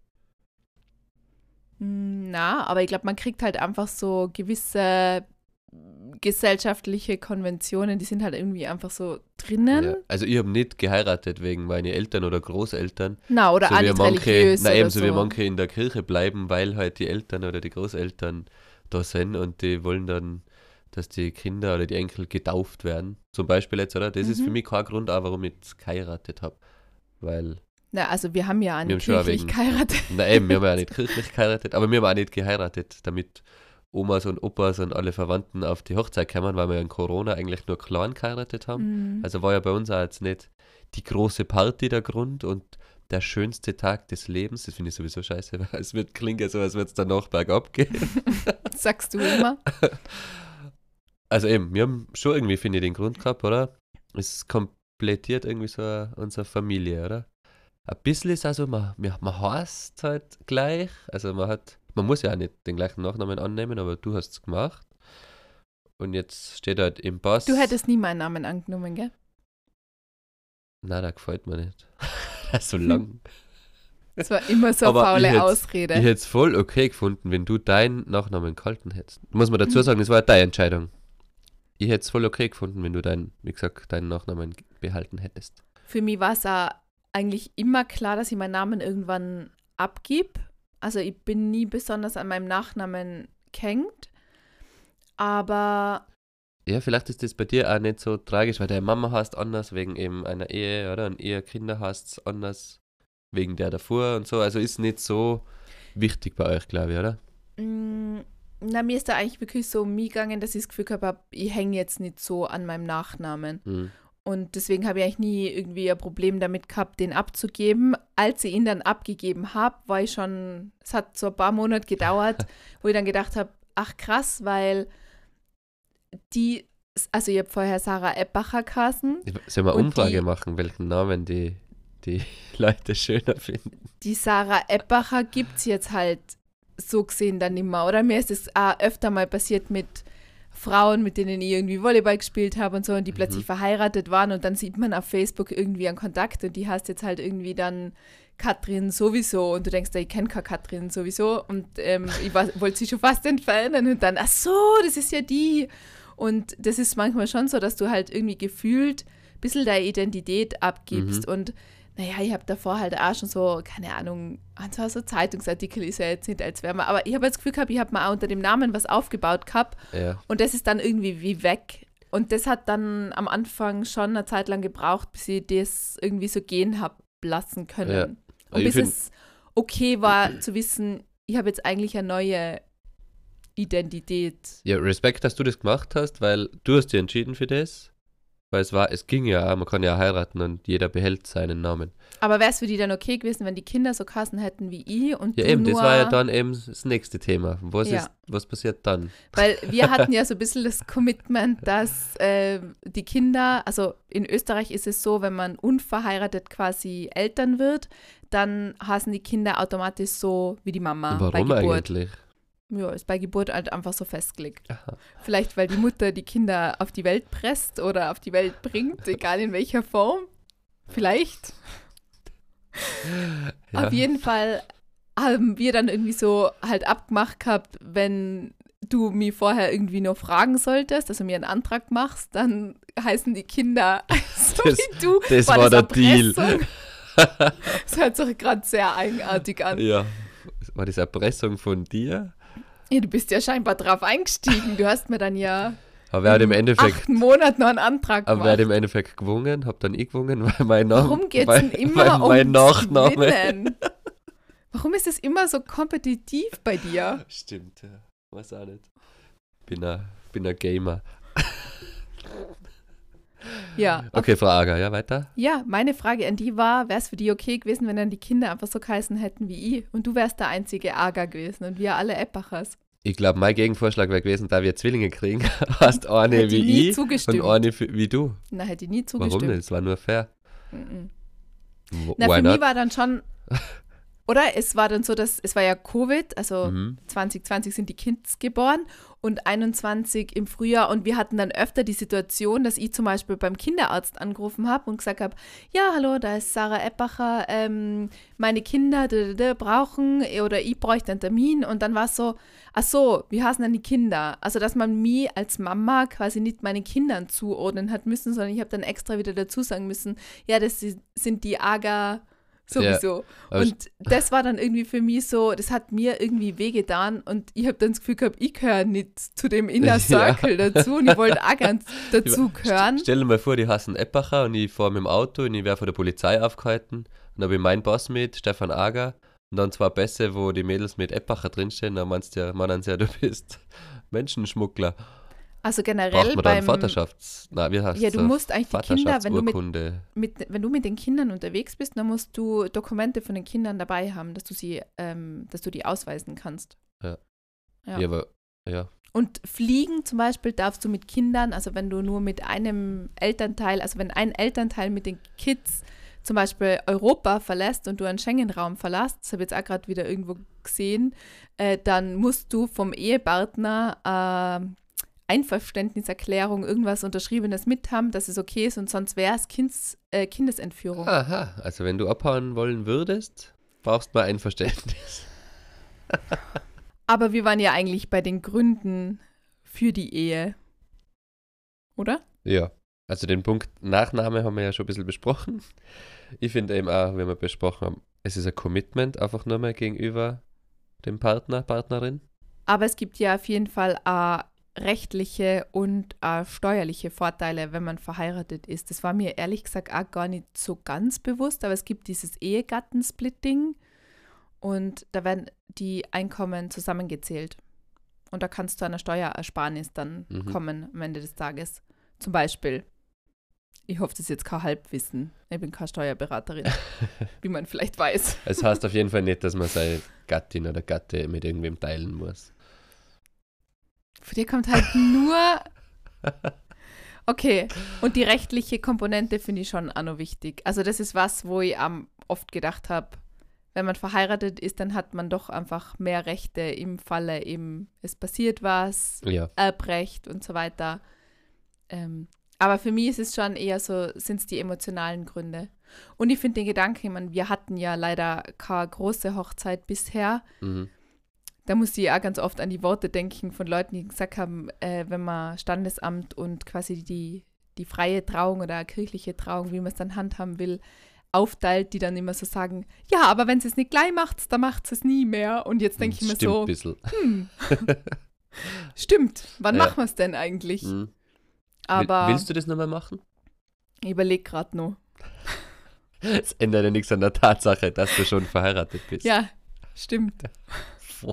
S2: Mm, Na, aber ich glaube, man kriegt halt einfach so gewisse gesellschaftliche Konventionen, die sind halt irgendwie einfach so drinnen.
S1: Ja. Also ich habe nicht geheiratet wegen meine Eltern oder Großeltern.
S2: Na, oder
S1: so
S2: auch
S1: wie
S2: nicht
S1: manche,
S2: religiös
S1: na
S2: oder
S1: eben, so
S2: so.
S1: wie manche in der Kirche bleiben, weil halt die Eltern oder die Großeltern da sind und die wollen dann, dass die Kinder oder die Enkel getauft werden. Zum Beispiel jetzt, oder? Das ist
S2: Mhm.
S1: für mich kein Grund, auch warum ich jetzt geheiratet habe. Weil,
S2: Na, also wir haben ja auch
S1: Wir haben
S2: nicht
S1: schon
S2: kirchlich
S1: wegen-
S2: geheiratet.
S1: na eben, wir haben ja nicht kirchlich geheiratet, aber wir haben auch nicht geheiratet, damit Omas und Opas und alle Verwandten auf die Hochzeit kommen, weil wir in Corona eigentlich nur klein geheiratet haben.
S2: Mhm.
S1: Also war ja bei uns auch jetzt nicht die große Party der Grund und der schönste Tag des Lebens. Das finde ich sowieso scheiße, weil es wird klingt ja so, als würde es danach bergab gehen.
S2: Sagst du immer.
S1: Also eben, wir haben schon irgendwie, finde ich, den Grund gehabt, oder? Es komplettiert irgendwie so unsere Familie, oder? Ein bisschen ist also, man, man, man heißt halt gleich. Also man hat, man muss ja auch nicht den gleichen Nachnamen annehmen, aber du hast es gemacht. Und jetzt steht halt im Pass.
S2: Du hättest nie meinen Namen angenommen, gell?
S1: Na, der gefällt mir nicht. Der ist so lang.
S2: Das war immer so eine
S1: Aber ich
S2: faule
S1: hätt's-
S2: Ausrede.
S1: Ich hätte es voll okay gefunden, wenn du deinen Nachnamen gehalten hättest. Muss man dazu sagen, das war ja deine Entscheidung. Ich hätte es voll okay gefunden, wenn du deinen, wie gesagt, deinen Nachnamen behalten hättest.
S2: Für mich war es auch eigentlich immer klar, dass ich meinen Namen irgendwann abgib. Also ich bin nie besonders an meinem Nachnamen gehängt. Aber
S1: Ja, vielleicht ist das bei dir auch nicht so tragisch, weil deine Mama heißt anders wegen eben einer Ehe, oder? Und Ehekinder heißt anders wegen der davor und so. Also ist nicht so wichtig bei euch, glaube ich, oder?
S2: mh, na, mir ist da eigentlich wirklich so um mich gegangen, dass ich das Gefühl gehabt habe, ich hänge jetzt nicht so an meinem Nachnamen.
S1: Mhm.
S2: Und deswegen habe ich eigentlich nie irgendwie ein Problem damit gehabt, den abzugeben. Als ich ihn dann abgegeben habe, war ich schon, es hat so ein paar Monate gedauert, wo ich dann gedacht habe, ach krass, weil die, also ich habe vorher Sarah Eppacher geheißen.
S1: Sollen wir eine
S2: Und
S1: Umfrage
S2: die-
S1: machen, welchen Namen die, die Leute schöner finden?
S2: Die Sarah Eppacher gibt es jetzt halt so gesehen dann nicht mehr. Oder mir ist es auch öfter mal passiert mit Frauen, mit denen ich irgendwie Volleyball gespielt habe und so und die
S1: Mhm.
S2: plötzlich verheiratet waren und dann sieht man auf Facebook irgendwie einen Kontakt und die heißt jetzt halt irgendwie dann Katrin sowieso und du denkst, ich kenne keine Katrin sowieso und ähm, ich war- wollte sie schon fast entfernen und dann, ach so, das ist ja die. Und das ist manchmal schon so, dass du halt irgendwie gefühlt ein bisschen deine Identität abgibst
S1: Mhm.
S2: und naja, ich habe davor halt auch schon so, keine Ahnung, so so Zeitungsartikel ist ja jetzt nicht als Wärme, aber ich habe jetzt das Gefühl gehabt, ich habe mal auch unter dem Namen was aufgebaut gehabt
S1: Ja.
S2: und das ist dann irgendwie wie weg. Und das hat dann am Anfang schon eine Zeit lang gebraucht, bis ich das irgendwie so gehen habe lassen können.
S1: Ja.
S2: Und
S1: Ich
S2: bis
S1: find-
S2: es okay war zu wissen, ich habe jetzt eigentlich eine neue Identität.
S1: Ja, Respekt, dass du das gemacht hast, weil du hast dich entschieden für das. Weil es war, es ging ja, auch, man kann ja heiraten und jeder behält seinen Namen.
S2: Aber wäre es für die dann okay gewesen, wenn die Kinder so Kassen hätten wie ich und
S1: Ja,
S2: du
S1: eben,
S2: nur,
S1: das war ja dann eben das nächste Thema. Was,
S2: Ja.
S1: ist, was passiert dann?
S2: Weil wir hatten ja so ein bisschen das Commitment, dass äh, die Kinder, also in Österreich ist es so, wenn man unverheiratet quasi Eltern wird, dann heißen die Kinder automatisch so wie die Mama bei
S1: Warum
S2: Geburt.
S1: eigentlich?
S2: Ja, ist bei Geburt halt einfach so festgelegt.
S1: Aha.
S2: Vielleicht, weil die Mutter die Kinder auf die Welt presst oder auf die Welt bringt, egal in welcher Form. Vielleicht.
S1: Ja.
S2: Auf jeden Fall haben wir dann irgendwie so halt abgemacht gehabt, wenn du mir vorher irgendwie nur fragen solltest, also mir einen Antrag machst, dann heißen die Kinder so
S1: Das-
S2: wie du.
S1: das war der Deal.
S2: Erpressung? Das hört sich gerade sehr eigenartig an.
S1: Ja. War das Erpressung von dir?
S2: Ja, du bist ja scheinbar drauf eingestiegen. Du hast mir dann ja
S1: Aber wer hat im
S2: in
S1: Endeffekt,
S2: achten Monat noch einen Antrag
S1: aber wer hat
S2: gemacht.
S1: im Endeffekt gewonnen? Hab dann ich gewonnen, weil mein Name,
S2: Warum geht es
S1: weil,
S2: denn
S1: weil
S2: immer
S1: mein
S2: um
S1: Nachname.
S2: Gewinnen? Warum ist es immer so kompetitiv bei dir?
S1: Stimmt, ja. Weiß auch nicht. Bin ein, bin ein Gamer.
S2: Ja,
S1: Okay, Frau Ager, ja, weiter?
S2: ja, meine Frage an die war, wäre es für die okay gewesen, wenn dann die Kinder einfach so geheißen hätten wie ich und du wärst der einzige Ager gewesen und wir alle Eppachers.
S1: Ich glaube, mein Gegenvorschlag wäre gewesen, da wir Zwillinge kriegen, hast eine
S2: Hätte ich nie
S1: wie ich
S2: zugestimmt.
S1: und eine für, wie du.
S2: Na, hätte ich nie
S1: Warum
S2: zugestimmt.
S1: nicht? Es war nur fair.
S2: Mhm.
S1: W-
S2: Na,
S1: Why
S2: für
S1: not?
S2: mich war dann schon, oder? Es war dann so, dass es war ja Covid, also
S1: Mhm.
S2: zwanzig zwanzig sind die Kids geboren und einundzwanzig im Frühjahr und wir hatten dann öfter die Situation, dass ich zum Beispiel beim Kinderarzt angerufen habe und gesagt habe, ja, hallo, da ist Sarah Eppacher, ähm, meine Kinder d -d -d brauchen oder ich bräuchte einen Termin und dann war es so, ach so, wie heißen dann die Kinder? Also, dass man mich als Mama quasi nicht meinen Kindern zuordnen hat müssen, sondern ich habe dann extra wieder dazu sagen müssen, ja, das ist- sind die Aga sowieso.
S1: aber
S2: Und das war dann irgendwie für mich so, das hat mir irgendwie wehgetan und ich habe dann das Gefühl gehabt, ich gehöre nicht zu dem Inner
S1: Ja.
S2: Circle dazu und ich wollte auch ganz dazu gehören.
S1: Stell dir mal vor, die hassen Eppacher und ich fahre mit dem Auto und ich wäre von der Polizei aufgehalten. Und dann habe ich meinen Boss mit, Stefan Ager, und dann zwei Pässe, wo die Mädels mit Eppacher drinstehen. Dann meinst du ja, meinen sie ja, du bist Menschenschmuggler.
S2: Also
S1: Braucht
S2: generell
S1: man dann
S2: beim,
S1: Vaterschafts... Nein, wie heißt
S2: ja, du musst eigentlich die Kinder, wenn du mit,
S1: Vaterschaftsurkunde.
S2: mit, wenn du mit den Kindern unterwegs bist, dann musst du Dokumente von den Kindern dabei haben, dass du sie, ähm, dass du die ausweisen kannst.
S1: Ja.
S2: Ja.
S1: Ja, aber, ja.
S2: Und fliegen zum Beispiel darfst du mit Kindern, also wenn du nur mit einem Elternteil, also wenn ein Elternteil mit den Kids zum Beispiel Europa verlässt und du einen Schengen-Raum verlässt, das habe ich jetzt auch gerade wieder irgendwo gesehen, äh, dann musst du vom Ehepartner äh, Einverständniserklärung, irgendwas Unterschriebenes mit haben, dass es okay ist und sonst wäre es Kinds, äh, Kindesentführung.
S1: Aha, also wenn du abhauen wollen würdest, brauchst du mal ein Verständnis.
S2: Aber wir waren ja eigentlich bei den Gründen für die Ehe. Oder?
S1: Ja, also den Punkt Nachname haben wir ja schon ein bisschen besprochen. Ich finde eben auch, wie wir besprochen haben, es ist ein Commitment einfach nur mal gegenüber dem Partner, Partnerin.
S2: Aber es gibt ja auf jeden Fall äh, rechtliche und äh, steuerliche Vorteile, wenn man verheiratet ist. Das war mir ehrlich gesagt auch gar nicht so ganz bewusst, aber es gibt dieses Ehegattensplitting und da werden die Einkommen zusammengezählt. Und da kannst du zu einer Steuerersparnis dann
S1: Mhm.
S2: kommen am Ende des Tages. Zum Beispiel, ich hoffe, das ist jetzt kein Halbwissen. Ich bin keine Steuerberaterin, wie man vielleicht weiß.
S1: Es heißt auf jeden Fall nicht, dass man seine Gattin oder Gatte mit irgendwem teilen muss.
S2: Für dir kommt halt nur. Okay, und die rechtliche Komponente finde ich schon auch noch wichtig. Also, das ist was, wo ich ähm, oft gedacht habe, wenn man verheiratet ist, dann hat man doch einfach mehr Rechte im Falle eben, es passiert was,
S1: Ja,
S2: Erbrecht und so weiter. Ähm, aber für mich ist es schon eher so, sind es die emotionalen Gründe. Und ich finde den Gedanken, ich meine, wir hatten ja leider keine große Hochzeit bisher.
S1: mhm.
S2: Da muss ich auch ganz oft an die Worte denken von Leuten, die gesagt haben, äh, wenn man Standesamt und quasi die, die freie Trauung oder kirchliche Trauung, wie man es dann handhaben will, aufteilt, die dann immer so sagen, ja, aber wenn sie es nicht gleich macht, dann macht es nie mehr. Und jetzt denke ich mir
S1: Stimmt
S2: so,
S1: ein bisschen.
S2: hm, stimmt, wann
S1: Ja.
S2: machen wir es denn eigentlich?
S1: Mhm.
S2: Aber
S1: Will, willst du das nochmal machen?
S2: ich überlege gerade noch.
S1: Es ändert ja nichts an der Tatsache, dass du schon verheiratet bist.
S2: Ja, stimmt.
S1: Boah.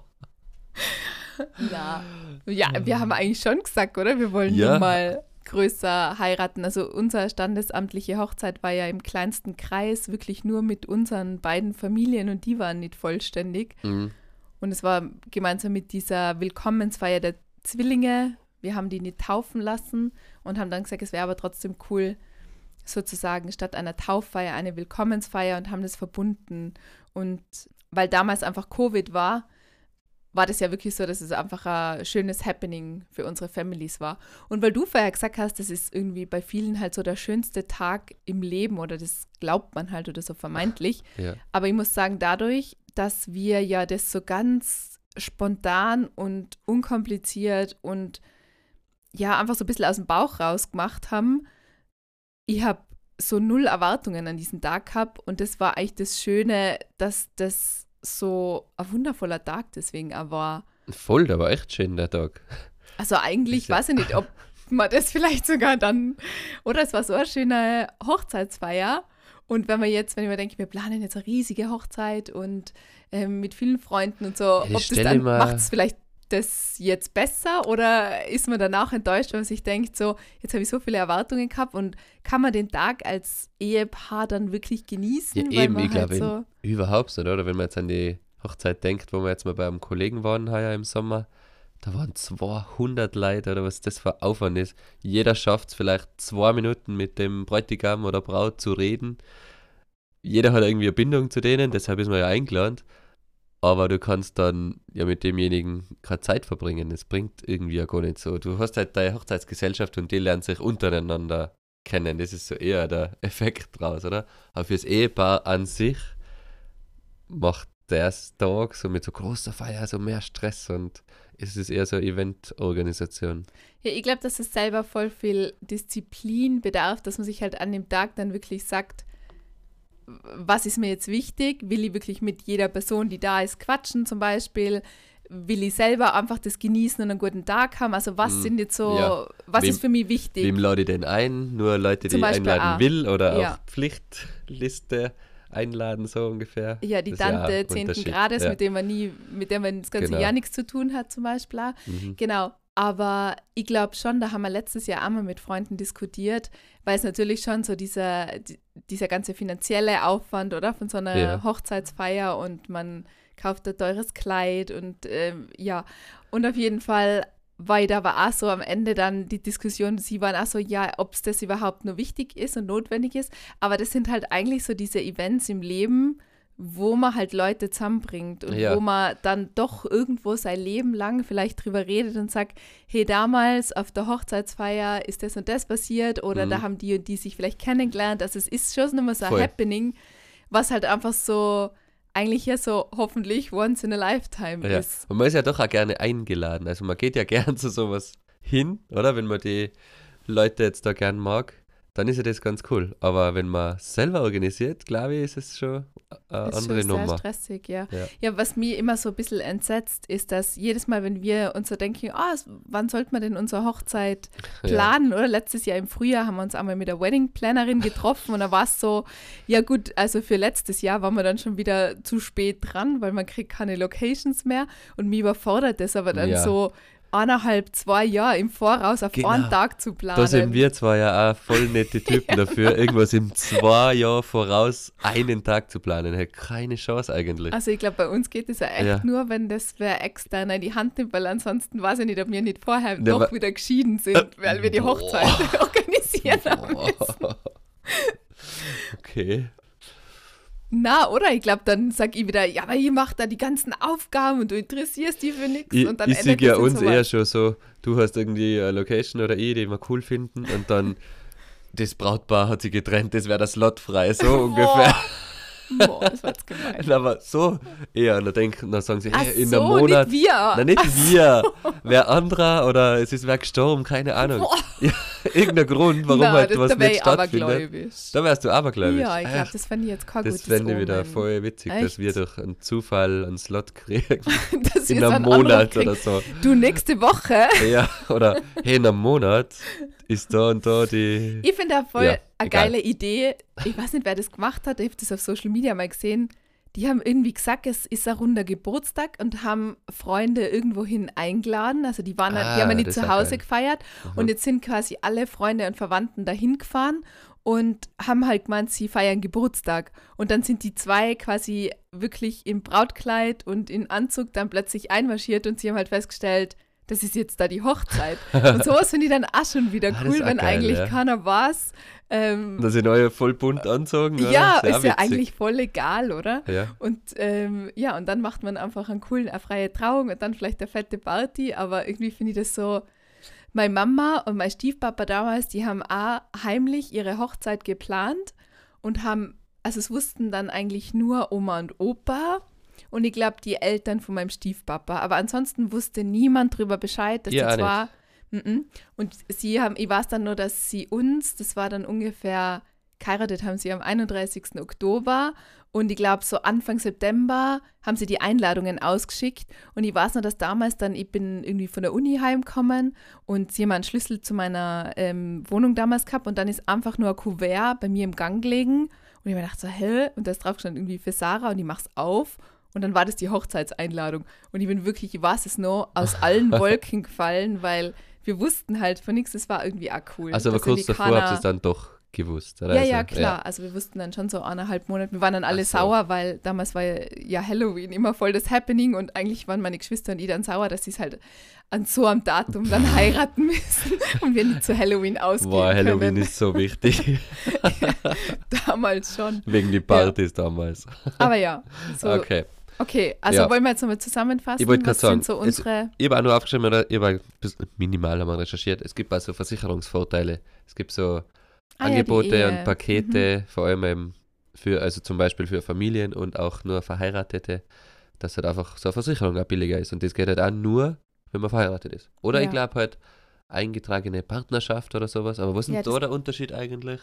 S2: Na, ja, wir haben eigentlich schon gesagt, oder? Wir wollen
S1: Ja.
S2: nur mal größer heiraten. Also unsere standesamtliche Hochzeit war ja im kleinsten Kreis, wirklich nur mit unseren beiden Familien und die waren nicht vollständig.
S1: Mhm.
S2: Und es war gemeinsam mit dieser Willkommensfeier der Zwillinge. Wir haben die nicht taufen lassen und haben dann gesagt, es wäre aber trotzdem cool, sozusagen statt einer Tauffeier eine Willkommensfeier und haben das verbunden. Und weil damals einfach Covid war, war das ja wirklich so, dass es einfach ein schönes Happening für unsere Families war. Und weil du vorher gesagt hast, das ist irgendwie bei vielen halt so der schönste Tag im Leben oder das glaubt man halt oder so vermeintlich.
S1: Ja.
S2: Aber ich muss sagen, dadurch, dass wir ja das so ganz spontan und unkompliziert und ja, einfach so ein bisschen aus dem Bauch raus gemacht haben, ich habe so null Erwartungen an diesen Tag gehabt und das war eigentlich das Schöne, dass das so ein wundervoller Tag deswegen auch war.
S1: Voll, der war echt schön, der Tag.
S2: Also eigentlich
S1: Ja.
S2: weiß ich nicht, ob man das vielleicht sogar dann, oder es war so eine schöne Hochzeitsfeier und wenn man jetzt, wenn ich mir denke, wir planen jetzt eine riesige Hochzeit und ähm, mit vielen Freunden und so,
S1: Ich
S2: ob das
S1: stell
S2: dann,
S1: dir mal-
S2: macht es vielleicht das jetzt besser oder ist man danach enttäuscht, wenn man sich denkt, so, jetzt habe ich so viele Erwartungen gehabt und kann man den Tag als Ehepaar dann wirklich genießen?
S1: Ja,
S2: weil
S1: eben,
S2: man
S1: ich glaube,
S2: halt so,
S1: überhaupt nicht, oder? Wenn man jetzt an die Hochzeit denkt, wo wir jetzt mal bei einem Kollegen waren heuer im Sommer, da waren zweihundert Leute oder was das für Aufwand ist. Jeder schafft es vielleicht zwei Minuten mit dem Bräutigam oder Braut zu reden. Jeder hat irgendwie eine Bindung zu denen, deshalb ist man ja eingeladen. Aber du kannst dann ja mit demjenigen keine Zeit verbringen. Das bringt irgendwie ja gar nicht so. Du hast halt deine Hochzeitsgesellschaft und die lernen sich untereinander kennen. Das ist so eher der Effekt draus, oder? Aber fürs Ehepaar an sich macht der Tag so mit so großer Feier so mehr Stress und es ist eher so Eventorganisation.
S2: ja, ich glaube, dass es selber voll viel Disziplin bedarf, dass man sich halt an dem Tag dann wirklich sagt, was ist mir jetzt wichtig? Will ich wirklich mit jeder Person, die da ist, quatschen zum Beispiel? Will ich selber einfach das genießen und einen guten Tag haben? Also was
S1: Mm,
S2: sind jetzt so,
S1: ja.
S2: was
S1: Wem-
S2: ist für mich wichtig?
S1: Wem lade ich denn ein? Nur Leute, die
S2: Zum
S1: ich
S2: Beispiel
S1: einladen
S2: auch.
S1: will oder
S2: Ja.
S1: auf Pflichtliste einladen, so ungefähr.
S2: Ja, die
S1: Das ist ja
S2: Tante
S1: ein
S2: zehnten
S1: Unterschied,
S2: Grades,
S1: ja.
S2: mit dem man nie, mit der man das ganze
S1: Genau.
S2: Jahr nichts zu tun hat zum Beispiel. Auch.
S1: Mhm.
S2: Genau, aber ich glaube schon, da haben wir letztes Jahr einmal mit Freunden diskutiert, weil es natürlich schon so dieser, die- dieser ganze finanzielle Aufwand, oder, von so einer
S1: Ja.
S2: Hochzeitsfeier und man kauft ein teures Kleid und ähm, ja, und auf jeden Fall war ich da aber auch so am Ende dann die Diskussion, sie waren auch so, ja, ob es das überhaupt nur wichtig ist und notwendig ist, aber das sind halt eigentlich so diese Events im Leben, wo man halt Leute zusammenbringt und
S1: Ja.
S2: wo man dann doch irgendwo sein Leben lang vielleicht drüber redet und sagt, hey, damals auf der Hochzeitsfeier ist das und das passiert oder
S1: Mhm.
S2: da haben die und die sich vielleicht kennengelernt. Also es ist schon immer so ein
S1: Voll.
S2: Happening, was halt einfach so eigentlich ja so hoffentlich once in a lifetime
S1: Ja.
S2: ist.
S1: Und man ist ja doch auch gerne eingeladen. Also man geht ja gern zu sowas hin, oder? Wenn man die Leute jetzt da gern mag, dann ist ja das ganz cool. Aber wenn man selber organisiert, glaube ich, ist es schon eine
S2: Ist
S1: andere
S2: schon sehr
S1: Nummer.
S2: stressig, ja.
S1: Ja.
S2: Ja, was mich immer so ein bisschen entsetzt, ist, dass jedes Mal, wenn wir uns so denken, ah, s- wann sollten wir denn unsere Hochzeit planen, oder? Letztes Jahr im Frühjahr haben wir uns einmal mit der Wedding-Plannerin getroffen und da war es so, ja gut, also für letztes Jahr waren wir dann schon wieder zu spät dran, weil man kriegt keine Locations mehr und mich überfordert das aber dann
S1: Ja.
S2: so eineinhalb, zwei Jahre im Voraus auf
S1: Genau.
S2: einen Tag zu planen.
S1: Da sind wir zwar ja auch voll nette Typen dafür, irgendwas im zwei Jahr voraus einen Tag zu planen. Hätte keine Chance eigentlich.
S2: Also ich glaube, bei uns geht es ja echt
S1: Ja.
S2: nur, wenn das wer extern in die Hand nimmt, weil ansonsten weiß ich nicht, ob wir nicht vorher
S1: Ja,
S2: doch
S1: aber-
S2: wieder geschieden sind, weil wir die
S1: Boah.
S2: Hochzeit organisieren haben müssen.
S1: Boah. Okay.
S2: Na, oder? Ich glaube, dann sag ich wieder, ja, aber ihr macht da die ganzen Aufgaben und du interessierst die für nichts.
S1: Ich,
S2: Und dann
S1: ich sehe
S2: endet
S1: ja
S2: das in
S1: uns
S2: sowas.
S1: eher schon so, du hast irgendwie eine Location oder ich, die wir cool finden und dann das Brautpaar hat sich getrennt, das wäre das Slot frei, so ungefähr.
S2: Boah, das war jetzt gemein.
S1: Aber so eher, und dann, denken, dann sagen sie,
S2: Ach
S1: hey, in
S2: so,
S1: einem Monat,
S2: nicht wir.
S1: na nicht wir, wer anderer oder es ist wer gestorben, keine Ahnung.
S2: Boah.
S1: Ja, irgendein Grund, warum
S2: Na,
S1: halt
S2: das,
S1: was
S2: da wär
S1: nicht
S2: ich
S1: stattfindet.
S2: abergläubisch.
S1: Da wärst du abergläubisch.
S2: Ja, ich glaube,
S1: Ach,
S2: das fände ich jetzt kein
S1: das
S2: gutes
S1: fände ich wieder
S2: Omen.
S1: voll witzig, dass
S2: Echt?
S1: wir durch einen Zufall einen Slot kriegen.
S2: Dass wir
S1: In
S2: so
S1: einem
S2: einen Anruf
S1: Monat
S2: kriegen.
S1: oder so.
S2: Du, nächste Woche.
S1: Ja, oder hey, in einem Monat ist da und da die.
S2: Ich finde da voll
S1: Ja,
S2: eine
S1: egal.
S2: geile Idee. Ich weiß nicht, wer das gemacht hat. Ich habe das auf Social Media mal gesehen. Die haben irgendwie gesagt, es ist ein runder Geburtstag und haben Freunde irgendwohin eingeladen. Also die waren,
S1: Ah,
S2: die haben ja nicht
S1: das
S2: zu
S1: ist auch
S2: Hause
S1: geil.
S2: gefeiert. Und jetzt sind quasi alle Freunde und Verwandten dahin gefahren und haben halt gemeint, sie feiern Geburtstag. Und dann sind die zwei quasi wirklich im Brautkleid und in Anzug dann plötzlich einmarschiert und sie haben halt festgestellt, das ist jetzt da die Hochzeit. Und sowas finde ich dann auch schon wieder
S1: Ah, das
S2: cool,
S1: ist auch
S2: wenn
S1: geil,
S2: eigentlich
S1: ja.
S2: keiner weiß. Ähm,
S1: Dass sie neue voll bunt anzogen, oder?
S2: ja,
S1: Sehr
S2: ist ja
S1: witzig.
S2: eigentlich voll egal, oder?
S1: Ja.
S2: Und ähm, ja, und dann macht man einfach einen coolen, eine freie Trauung und dann vielleicht eine fette Party, aber irgendwie finde ich das so, meine Mama und mein Stiefpapa damals, die haben auch heimlich ihre Hochzeit geplant und haben, also es wussten dann eigentlich nur Oma und Opa und ich glaube die Eltern von meinem Stiefpapa, aber ansonsten wusste niemand drüber Bescheid, dass
S1: Ihr
S2: die
S1: auch
S2: zwar, mhm. und sie haben, ich weiß dann nur, dass sie uns, das war dann ungefähr, geheiratet haben sie am einunddreißigsten Oktober und ich glaube so Anfang September haben sie die Einladungen ausgeschickt und ich weiß noch, dass damals dann, ich bin irgendwie von der Uni heimgekommen und sie haben einen Schlüssel zu meiner ähm, Wohnung damals gehabt und dann ist einfach nur ein Kuvert bei mir im Gang gelegen und ich mir gedacht so, hä? Und da ist drauf gestanden irgendwie für Sarah und ich mach's auf und dann war das die Hochzeitseinladung und ich bin wirklich, ich weiß es noch, aus allen Wolken gefallen, weil wir wussten halt von nichts, es war irgendwie auch cool.
S1: Also aber
S2: dass
S1: kurz
S2: irgendwie
S1: davor habt ihr
S2: keiner-
S1: es dann doch gewusst, oder?
S2: ja,
S1: Also,
S2: ja, klar. Also wir wussten dann schon so eineinhalb Monate. Wir waren dann alle
S1: Ach so.
S2: sauer, weil damals war ja, ja Halloween immer voll das Happening und eigentlich waren meine Geschwister und ich dann sauer, dass sie es halt an so einem Datum dann heiraten müssen und wir nicht zu Halloween ausgehen
S1: Boah, Halloween
S2: können.
S1: ist so wichtig.
S2: Damals schon.
S1: Wegen die Partys damals.
S2: Aber ja, so. Okay,
S1: Okay.
S2: also
S1: Ja.
S2: wollen wir jetzt nochmal zusammenfassen?
S1: Ich wollte gerade
S2: Was
S1: sagen,
S2: sind so
S1: es-
S2: unsere...
S1: Ich habe auch nur aufgeschrieben, oder ich habe ein bisschen minimal haben wir recherchiert. Es gibt also Versicherungsvorteile. Es gibt so
S2: Ah ja, die
S1: Angebote
S2: Ehe.
S1: und Pakete, vor allem eben für, also zum Beispiel für Familien und auch nur Verheiratete, dass halt einfach so eine Versicherung auch billiger ist. Und das geht halt auch nur, wenn man verheiratet ist. Oder
S2: Ja.
S1: ich glaube halt eingetragene Partnerschaft oder sowas. Aber was ist
S2: Ja,
S1: denn da
S2: das-
S1: der Unterschied eigentlich?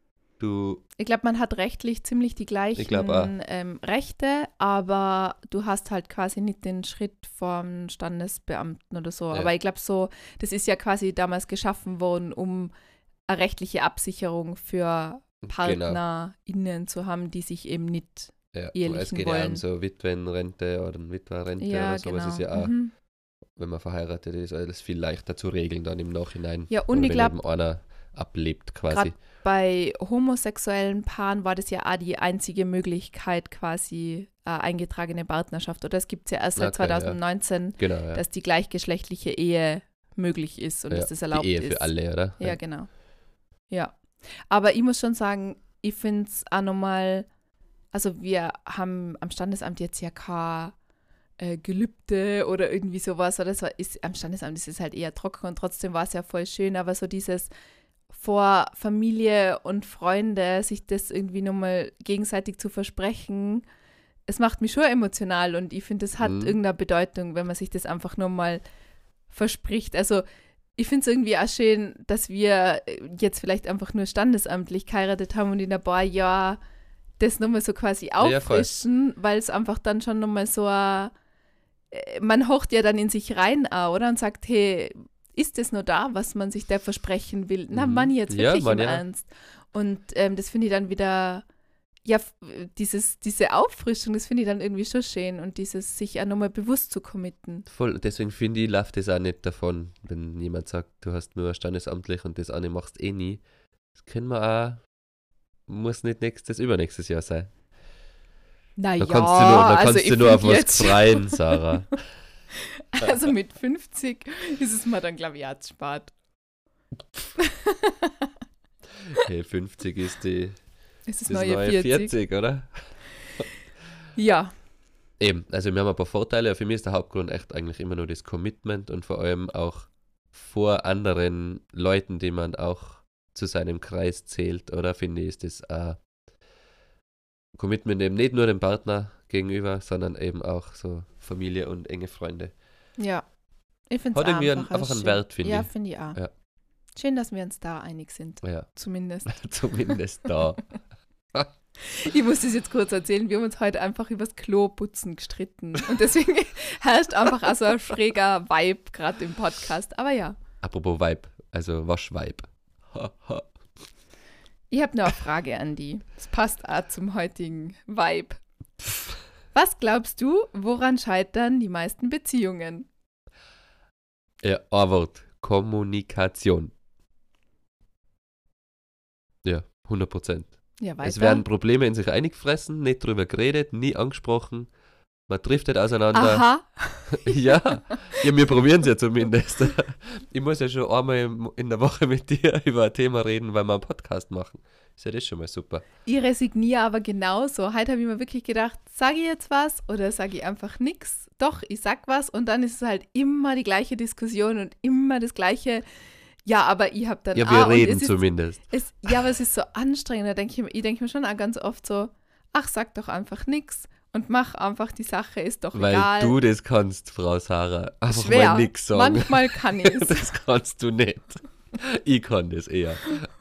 S1: Du,
S2: Ich glaube, man hat rechtlich ziemlich die gleichen
S1: Ich glaub auch.
S2: ähm, Rechte, aber du hast halt quasi nicht den Schritt vom Standesbeamten oder so.
S1: Ja.
S2: Aber ich glaube so, das ist ja quasi damals geschaffen worden, um eine rechtliche Absicherung für
S1: genau.
S2: PartnerInnen zu haben, die sich eben nicht.
S1: Ja,
S2: ehelichen
S1: es geht ja um
S2: wollen.
S1: so Witwenrente oder Witwerrente
S2: Ja,
S1: oder sowas
S2: genau.
S1: ist ja auch,
S2: Mhm.
S1: wenn man verheiratet ist, alles viel leichter zu regeln dann im Nachhinein.
S2: Ja, und
S1: Oder
S2: ich
S1: wenn
S2: glaub,
S1: eben einer ablebt quasi.
S2: Gerade bei homosexuellen Paaren war das ja auch die einzige Möglichkeit, quasi äh, eingetragene Partnerschaft. Oder es gibt es ja erst seit
S1: Okay, ja.
S2: zwanzig neunzehn,
S1: Genau, ja.
S2: dass die gleichgeschlechtliche Ehe möglich ist und
S1: ja.
S2: dass das erlaubt
S1: Die Ehe
S2: ist.
S1: für alle, oder?
S2: Ja, genau. Ja. Aber ich muss schon sagen, ich finde es auch nochmal, also wir haben am Standesamt jetzt ja kein äh, Gelübde oder irgendwie sowas. Oder das war, ist, am Standesamt ist es halt eher trocken und trotzdem war es ja voll schön, aber so dieses vor Familie und Freunde, sich das irgendwie nochmal gegenseitig zu versprechen, es macht mich schon emotional und ich finde, es hat
S1: Mhm.
S2: irgendeine Bedeutung, wenn man sich das einfach nochmal verspricht. Also ich finde es irgendwie auch schön, dass wir jetzt vielleicht einfach nur standesamtlich geheiratet haben und in ein paar Jahren das nochmal so quasi
S1: ja, voll.
S2: auffrischen, weil es einfach dann schon nochmal so ein, äh, man hocht ja dann in sich rein auch, oder? Und sagt, hey, ist das noch da, was man sich da versprechen will? Na,
S1: Mhm.
S2: man jetzt
S1: Ja,
S2: wirklich
S1: Mann,
S2: im
S1: ja.
S2: Ernst. Und ähm, das finde ich dann wieder, ja, f- dieses, diese Auffrischung, das finde ich dann irgendwie schon schön und dieses sich auch nochmal bewusst zu committen.
S1: Voll, deswegen finde ich, läuft das auch nicht davon, wenn jemand sagt, du hast nur standesamtlich und das eine machst eh nie. Das können wir auch, muss nicht nächstes, übernächstes Jahr sein.
S2: Na
S1: Da
S2: ja,
S1: kannst du nur, da
S2: also
S1: kannst
S2: ich
S1: du nur auf
S2: find
S1: was
S2: jetzt-
S1: freien, Sarah.
S2: Also mit fünfzig ist es mir dann, glaube ich, auch zu spät.
S1: Hey, fünfzig ist die
S2: Es ist
S1: das
S2: neue,
S1: neue
S2: vierzig.
S1: vierzig, oder?
S2: Ja,
S1: Eben, also wir haben ein paar Vorteile. Für mich ist der Hauptgrund echt eigentlich immer nur das Commitment und vor allem auch vor anderen Leuten, die man auch zu seinem Kreis zählt, oder finde ich, ist das ein Commitment eben nicht nur dem Partner gegenüber, sondern eben auch so Familie und enge Freunde.
S2: ja. Ich finde
S1: Hat
S2: es
S1: irgendwie
S2: einfach,
S1: einen- einfach
S2: als
S1: einen
S2: schön.
S1: Wert, finde
S2: Ja,
S1: ich.
S2: finde ich auch.
S1: Ja.
S2: Schön, dass wir uns da einig sind,
S1: Ja,
S2: zumindest.
S1: zumindest da.
S2: Ich muss das jetzt kurz erzählen. Wir haben uns heute einfach übers Kloputzen gestritten. Und deswegen herrscht einfach auch so ein schräger Vibe gerade im Podcast. Aber ja,
S1: Apropos Vibe, also Waschvibe.
S2: ich habe noch eine Frage an die. Das passt auch zum heutigen Vibe. Was glaubst du, woran scheitern die meisten Beziehungen?
S1: Ja, ein Wort. Kommunikation. Ja, hundert Prozent.
S2: Ja, weiter.
S1: Es werden Probleme in sich eingefressen, nicht drüber geredet, nie angesprochen man driftet auseinander.
S2: Aha.
S1: Ja, ja, wir probieren es ja zumindest. Ich muss ja schon einmal im- in der Woche mit dir über ein Thema reden, weil wir einen Podcast machen. Ist ja das schon mal super.
S2: Ich resigniere aber genauso. Heute habe ich mir wirklich gedacht, sage ich jetzt was oder sage ich einfach nichts? Doch, ich sag was und dann ist es halt immer die gleiche Diskussion und immer das gleiche. Ja, aber ich habe dann
S1: Ja,
S2: ah,
S1: wir
S2: und
S1: reden
S2: es ist,
S1: zumindest.
S2: es, ja, aber es ist so anstrengend. Da denke ich, mir- ich denke mir schon auch ganz oft so, ach, sag doch einfach nichts und mach einfach die Sache, ist doch
S1: Weil
S2: egal.
S1: du das kannst, Frau Sarah. Einfach
S2: Schwer.
S1: mal nichts sagen.
S2: Manchmal kann ich es.
S1: Das kannst du nicht. Ich kann das eher.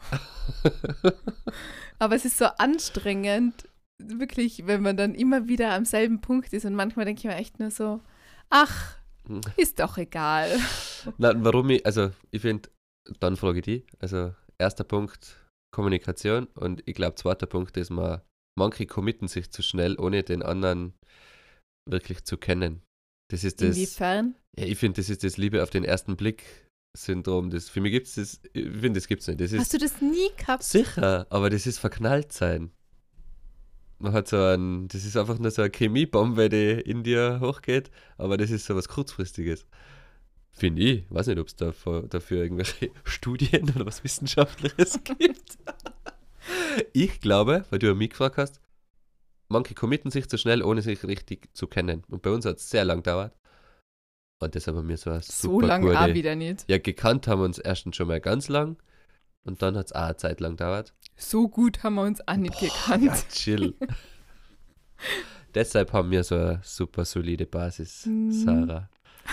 S2: Aber es ist so anstrengend, wirklich, wenn man dann immer wieder am selben Punkt ist und manchmal denke ich mir echt nur so, ach, ist doch egal.
S1: Nein, warum ich, also ich finde, dann frage ich dich, also erster Punkt, Kommunikation und ich glaube, zweiter Punkt ist, man, manche committen sich zu schnell, ohne den anderen wirklich zu kennen. Das ist das,
S2: Inwiefern?
S1: ja, ich finde, das ist das Liebe auf den ersten Blick Syndrom. Das, für mich gibt es das, ich finde, das gibt es nicht. Das ist
S2: Hast du das nie gehabt?
S1: sicher, aber das ist verknallt sein. Man hat so ein, das ist einfach nur so eine Chemiebombe, die in dir hochgeht, aber das ist so was Kurzfristiges. Finde ich. Weiß nicht, ob es dafür, dafür irgendwelche Studien oder was Wissenschaftliches gibt. Ich glaube, weil du ja mich gefragt hast, manche committen sich zu schnell, ohne sich richtig zu kennen. Und bei uns hat es sehr lang gedauert. Und das haben wir so eine
S2: So
S1: super
S2: lange
S1: gute,
S2: auch wieder nicht.
S1: ja, gekannt haben wir uns erstens schon mal ganz lang und dann hat es auch eine Zeit lang gedauert.
S2: So gut haben wir uns auch nicht gekannt.
S1: Ja, chill. Deshalb haben wir so eine super solide Basis,
S2: Mhm.
S1: Sarah.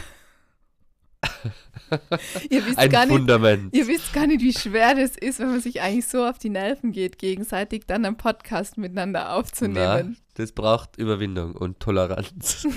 S2: Ihr wisst,
S1: Ein
S2: gar nicht,
S1: Fundament.
S2: ihr wisst gar nicht, wie schwer das ist, wenn man sich eigentlich so auf die Nerven geht, gegenseitig dann einen Podcast miteinander
S1: Na,
S2: aufzunehmen.
S1: das braucht Überwindung und Toleranz.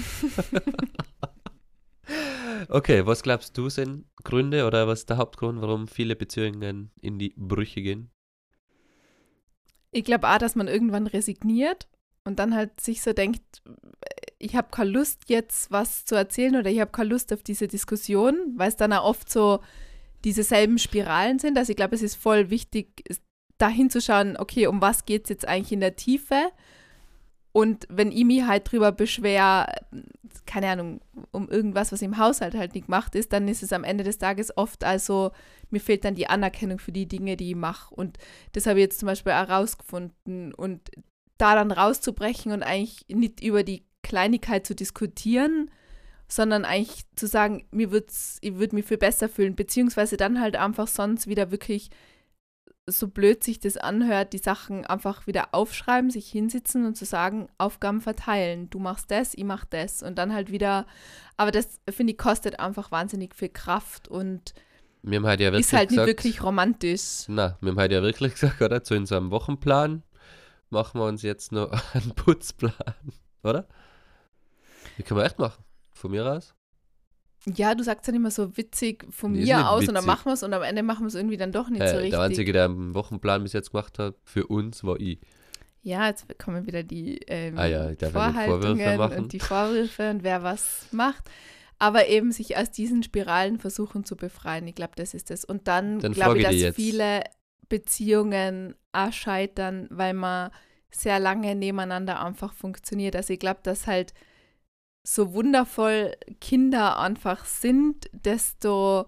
S1: Okay, was glaubst du sind Gründe oder was ist der Hauptgrund, warum viele Beziehungen in die Brüche gehen?
S2: Ich glaube auch, dass man irgendwann resigniert und dann halt sich so denkt, ich habe keine Lust jetzt was zu erzählen oder ich habe keine Lust auf diese Diskussion, weil es dann auch oft so diese selben Spiralen sind. Also ich glaube, es ist voll wichtig, da hinzuschauen, okay, um was geht es jetzt eigentlich in der Tiefe? Und wenn ich mich halt drüber beschwer, keine Ahnung, um irgendwas, was im Haushalt halt nicht gemacht ist, dann ist es am Ende des Tages oft also, mir fehlt dann die Anerkennung für die Dinge, die ich mache. Und das habe ich jetzt zum Beispiel auch rausgefunden. Und da dann rauszubrechen und eigentlich nicht über die Kleinigkeit zu diskutieren, sondern eigentlich zu sagen, mir wird's, ich würde mich viel besser fühlen, beziehungsweise dann halt einfach sonst wieder wirklich, so blöd sich das anhört, die Sachen einfach wieder aufschreiben, sich hinsitzen und zu sagen, Aufgaben verteilen. Du machst das, ich mach das. Und dann halt wieder, aber das, finde ich, kostet einfach wahnsinnig viel Kraft und
S1: Wir haben halt ja wirklich
S2: ist halt
S1: gesagt,
S2: nicht wirklich romantisch.
S1: na, wir haben halt ja wirklich gesagt, oder? Zu unserem Wochenplan machen wir uns jetzt noch einen Putzplan, oder? Die können wir echt machen. Von mir aus.
S2: Ja, du sagst dann immer so witzig von
S1: Nee, ist nicht
S2: mir aus und dann
S1: witzig.
S2: machen wir es und am Ende machen wir es irgendwie dann doch nicht so
S1: Äh,
S2: richtig.
S1: der Einzige, der einen Wochenplan bis jetzt gemacht hat, für uns war ich.
S2: Ja, jetzt kommen wieder die ähm,
S1: Ah ja, ich darf ja nicht Vorwürfe
S2: Vorhaltungen
S1: machen.
S2: und die Vorwürfe und wer was macht. Aber eben sich aus diesen Spiralen versuchen zu befreien. Ich glaube, das ist es. Und dann,
S1: Dann
S2: glaube ich,
S1: frage
S2: dass
S1: ich dich jetzt.
S2: viele Beziehungen auch scheitern, weil man sehr lange nebeneinander einfach funktioniert. Also ich glaube, dass halt so wundervoll Kinder einfach sind, desto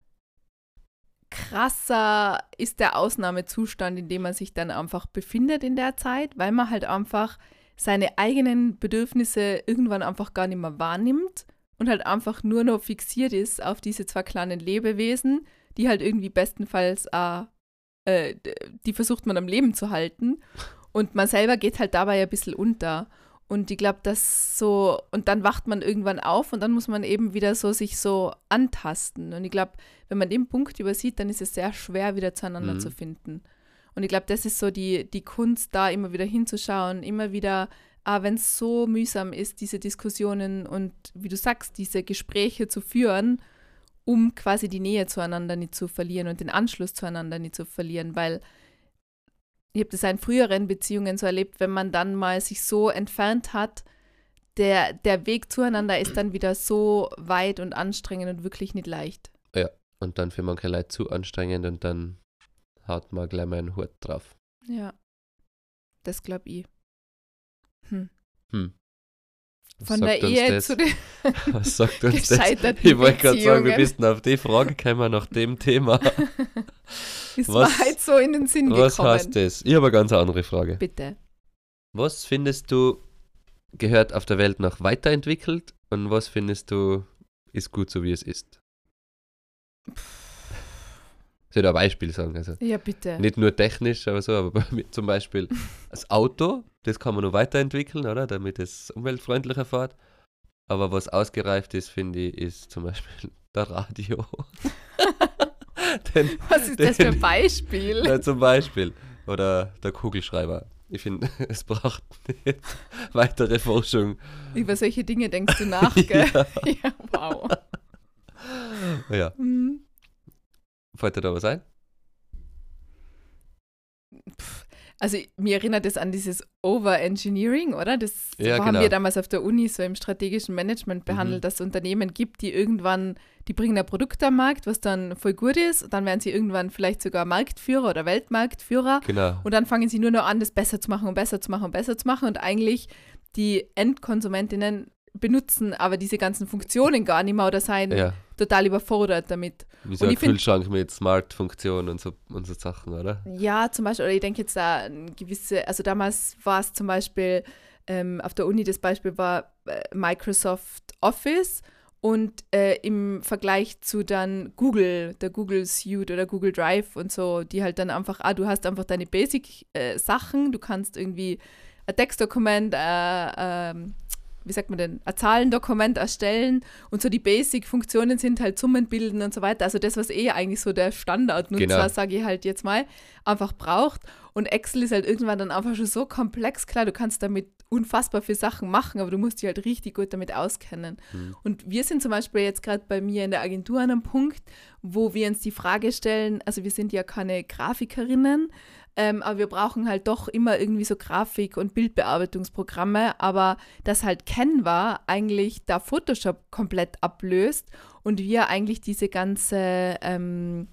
S2: krasser ist der Ausnahmezustand, in dem man sich dann einfach befindet in der Zeit, weil man halt einfach seine eigenen Bedürfnisse irgendwann einfach gar nicht mehr wahrnimmt und halt einfach nur noch fixiert ist auf diese zwei kleinen Lebewesen, die halt irgendwie bestenfalls auch, äh, die versucht man am Leben zu halten und man selber geht halt dabei ein bisschen unter. Und ich glaube, dass so, und dann wacht man irgendwann auf und dann muss man eben wieder so sich so antasten. Und ich glaube, wenn man den Punkt übersieht, dann ist es sehr schwer, wieder zueinander
S1: Mhm.
S2: zu finden. Und ich glaube, das ist so die, die Kunst, da immer wieder hinzuschauen, immer wieder, ah, wenn es so mühsam ist, diese Diskussionen und, wie du sagst, diese Gespräche zu führen, um quasi die Nähe zueinander nicht zu verlieren und den Anschluss zueinander nicht zu verlieren, weil ich habe das auch in früheren Beziehungen so erlebt, wenn man dann mal sich so entfernt hat, der, der Weg zueinander ist dann wieder so weit und anstrengend und wirklich nicht leicht.
S1: Und dann für manche Leute zu anstrengend und dann haut man gleich mal einen Hut drauf.
S2: Ja, das glaube ich. Hm.
S1: Hm. Was
S2: Von der
S1: sagt uns
S2: Ehe
S1: das?
S2: zu den
S1: Was sagt uns das?
S2: gescheiterten
S1: Ich wollte gerade sagen, wir
S2: Beziehungen.
S1: bist auf die Frage gekommen nach dem Thema.
S2: Ist
S1: Was-
S2: mir halt so in den Sinn
S1: Was
S2: gekommen.
S1: heißt das? Ich habe eine ganz andere Frage.
S2: Bitte.
S1: Was findest du gehört auf der Welt noch weiterentwickelt und was findest du ist gut so wie es ist? Ich soll ein Beispiel sagen. Also
S2: Ja, bitte.
S1: nicht nur technisch, aber so, aber bei mir zum Beispiel das Auto, das kann man noch weiterentwickeln, oder? Damit es umweltfreundlicher fährt. Aber was ausgereift ist, finde ich, ist zum Beispiel der Radio. Den,
S2: Was ist das für ein
S1: den-
S2: Beispiel?
S1: Ja, zum Beispiel. Oder der Kugelschreiber. Ich finde, es braucht nicht weitere Forschung.
S2: Über solche Dinge denkst du nach, gell?
S1: Ja.
S2: Ja, wow.
S1: Ja,
S2: Hm.
S1: fällt dir da was ein?
S2: Also mir erinnert das an dieses Overengineering, oder? Das
S1: Ja,
S2: haben
S1: genau.
S2: wir damals auf der Uni so im strategischen Management behandelt,
S1: Mhm.
S2: dass es Unternehmen gibt, die irgendwann, die bringen ein Produkt am Markt, was dann voll gut ist, dann werden sie irgendwann vielleicht sogar Marktführer oder Weltmarktführer
S1: Genau.
S2: und dann fangen sie nur noch an, das besser zu machen und besser zu machen und besser zu machen und eigentlich die Endkonsumentinnen benutzen aber diese ganzen Funktionen gar nicht mehr oder seien
S1: Ja,
S2: total überfordert damit.
S1: wie so
S2: Und
S1: ein
S2: ich find-
S1: Kühlschrank mit Smart-Funktion und so, und so Sachen, oder?
S2: Ja, zum Beispiel, oder ich denke jetzt da an gewisse, also damals war es zum Beispiel ähm, auf der Uni, das Beispiel war äh, Microsoft Office und äh, im Vergleich zu dann Google, der Google Suite oder Google Drive und so, die halt dann einfach, ah, du hast einfach deine Basic-Sachen, du kannst irgendwie ein Textdokument, äh, ähm, wie sagt man denn, ein Zahlendokument erstellen und so die Basic-Funktionen sind halt Summen bilden und so weiter. Also das, was eh eigentlich so der Standardnutzer,
S1: Genau.
S2: sage ich halt jetzt mal, einfach braucht. Und Excel ist halt irgendwann dann einfach schon so komplex. Klar, du kannst damit unfassbar viele Sachen machen, aber du musst dich halt richtig gut damit auskennen.
S1: Mhm.
S2: Und wir sind zum Beispiel jetzt gerade bei mir in der Agentur an einem Punkt, wo wir uns die Frage stellen, also wir sind ja keine Grafikerinnen, ähm, aber wir brauchen halt doch immer irgendwie so Grafik- und Bildbearbeitungsprogramme, aber dass halt Canva eigentlich da Photoshop komplett ablöst und wir eigentlich diese ganze ähm,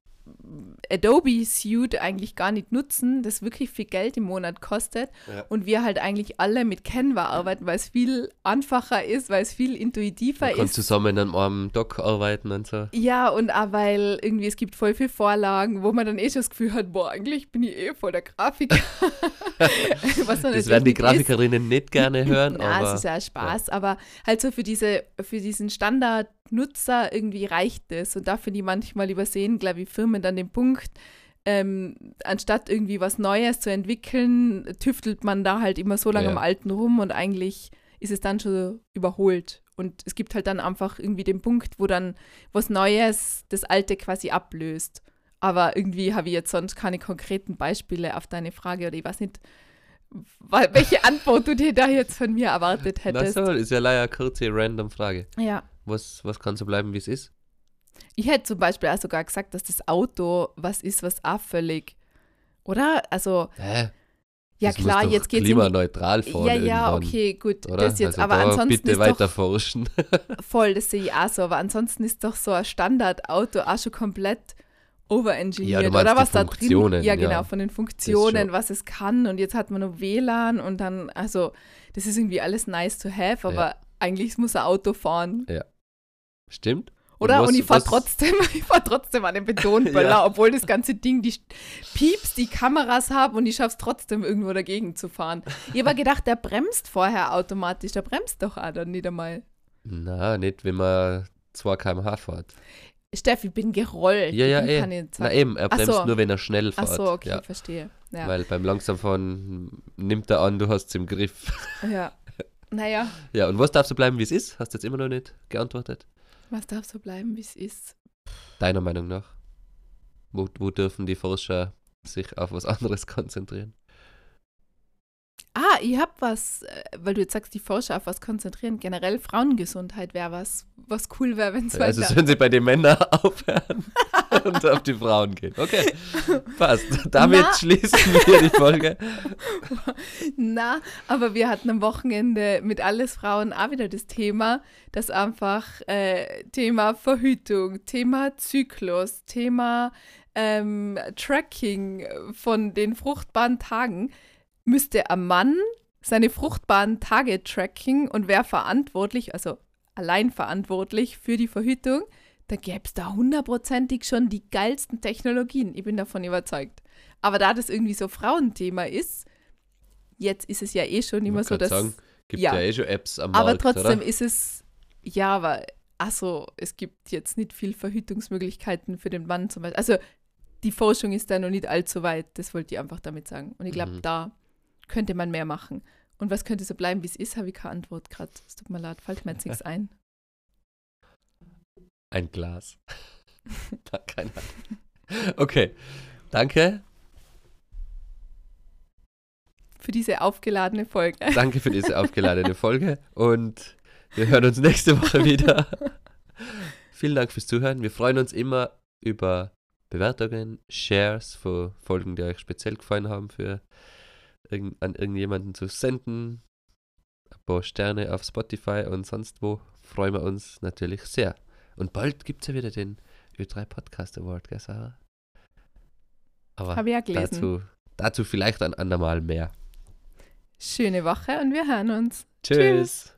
S2: Adobe Suite eigentlich gar nicht nutzen, das wirklich viel Geld im Monat kostet
S1: Ja.
S2: und wir halt eigentlich alle mit Canva arbeiten, weil es viel einfacher ist, weil es viel intuitiver
S1: Man kann
S2: ist.
S1: zusammen an einem Doc arbeiten und so.
S2: Ja, und auch weil irgendwie es gibt voll viele Vorlagen, wo man dann eh schon das Gefühl hat, boah, eigentlich bin ich eh voll der Grafiker. Was dann
S1: Das
S2: nicht
S1: werden die
S2: richtig ist.
S1: Grafikerinnen nicht gerne hören,
S2: Na,
S1: aber
S2: es ist ja Spaß, aber halt so für diese, für diesen Standardnutzer irgendwie reicht es. Und da finde ich manchmal übersehen, glaube ich, Firmen dann den Punkt, ähm, anstatt irgendwie was Neues zu entwickeln, tüftelt man da halt immer so lange
S1: Ja.
S2: am Alten rum und eigentlich ist es dann schon überholt. Und es gibt halt dann einfach irgendwie den Punkt, wo dann was Neues das Alte quasi ablöst. Aber irgendwie habe ich jetzt sonst keine konkreten Beispiele auf deine Frage oder ich weiß nicht, wa- welche Antwort du dir da jetzt von mir erwartet
S1: na
S2: hättest.
S1: so, ist ja leider eine kurze random Frage.
S2: Ja,
S1: Was, was kann so bleiben, wie es ist?
S2: ich hätte zum Beispiel auch sogar gesagt, dass das Auto was ist, was auch völlig, oder? Also,
S1: Hä?
S2: ja
S1: Das
S2: klar,
S1: muss doch
S2: jetzt geht es in
S1: klimaneutral fahren
S2: Ja, ja,
S1: irgendwann,
S2: okay, gut,
S1: oder?
S2: das jetzt,
S1: also
S2: aber
S1: da
S2: ansonsten
S1: bitte
S2: ist
S1: weiter
S2: doch
S1: forschen.
S2: voll, das sehe ich auch so, aber ansonsten ist doch so ein Standardauto auch schon komplett overengineert,
S1: Ja, du meinst
S2: oder
S1: die
S2: was da drin,
S1: Funktionen,
S2: ja
S1: ja.
S2: genau, von den Funktionen,
S1: schon.
S2: was es kann und jetzt hat man noch W L A N und dann, also das ist irgendwie alles nice to have, aber
S1: Ja.
S2: eigentlich muss ein Auto fahren,
S1: Stimmt?
S2: oder? Und,
S1: was-
S2: ich fahre
S1: was-
S2: trotzdem, ich fahr trotzdem an den Betonböller,
S1: Ja.
S2: obwohl das ganze Ding die Pieps, die Kameras haben und ich schaffe es trotzdem irgendwo dagegen zu fahren. Ich habe aber gedacht, der bremst vorher automatisch, der bremst doch auch dann nicht einmal.
S1: Na, nicht, wenn man zwei Kilometer pro Stunde fährt.
S2: Steffi, ich bin gerollt.
S1: Ja, ja,
S2: ich bin
S1: eh.
S2: keine
S1: Na
S2: Zeit-
S1: eben, er
S2: Ach
S1: bremst
S2: so.
S1: nur, wenn er schnell
S2: Ach
S1: fährt.
S2: so, okay,
S1: Ja.
S2: verstehe. Ja.
S1: Weil beim Langsamfahren nimmt er an, du hast es im Griff.
S2: ja. Naja,
S1: Ja, und was darf so bleiben, wie es ist? Hast du jetzt immer noch nicht geantwortet?
S2: was darf so bleiben, wie es ist?
S1: Deiner Meinung nach? Wo, wo dürfen die Forscher sich auf was anderes konzentrieren?
S2: Ah, ich hab was, äh, weil du jetzt sagst, die Forscher auf was konzentrieren. Generell Frauengesundheit wäre was, was cool wäre, wenn es
S1: Also
S2: weiter...
S1: sollen sie bei den Männern aufhören und auf die Frauen gehen. Okay, passt. Damit
S2: Na.
S1: schließen wir die Folge.
S2: Na, aber wir hatten am Wochenende mit Alles Frauen auch wieder das Thema, dass einfach äh, Thema Verhütung, Thema Zyklus, Thema ähm, Tracking von den fruchtbaren Tagen, müsste ein Mann seine fruchtbaren Tage tracken und wer verantwortlich, also allein verantwortlich für die Verhütung, da gäbe es da hundertprozentig schon die geilsten Technologien. Ich bin davon überzeugt. Aber da das irgendwie so Frauenthema ist, jetzt ist es ja eh schon immer
S1: Man
S2: so,
S1: kann
S2: dass...
S1: sagen, gibt
S2: ja.
S1: ja eh schon Apps am
S2: Aber
S1: Markt,
S2: trotzdem
S1: oder?
S2: ist es, ja, aber, also es gibt jetzt nicht viel Verhütungsmöglichkeiten für den Mann zum Beispiel. Also die Forschung ist da noch nicht allzu weit, das wollte ich einfach damit sagen. Und ich glaube,
S1: Mhm.
S2: da könnte man mehr machen. Und was könnte so bleiben, wie es ist, habe ich keine Antwort gerade. Es tut mir leid, fällt mir jetzt nichts ein.
S1: Ein Glas. Da, keine Ahnung. Okay, danke.
S2: Für diese aufgeladene Folge.
S1: Danke für diese aufgeladene Folge und wir hören uns nächste Woche wieder. Vielen Dank fürs Zuhören. Wir freuen uns immer über Bewertungen, Shares von Folgen, die euch speziell gefallen haben, für irgend, an irgendjemanden zu senden. Ein paar Sterne auf Spotify und sonst wo. Freuen wir uns natürlich sehr. Und bald gibt es ja wieder den Ö drei Podcast Award, gell, Sarah? Aber
S2: Habe ich ja gelesen.
S1: dazu, dazu vielleicht ein andermal mehr.
S2: Schöne Woche und wir hören uns.
S1: Tschüss.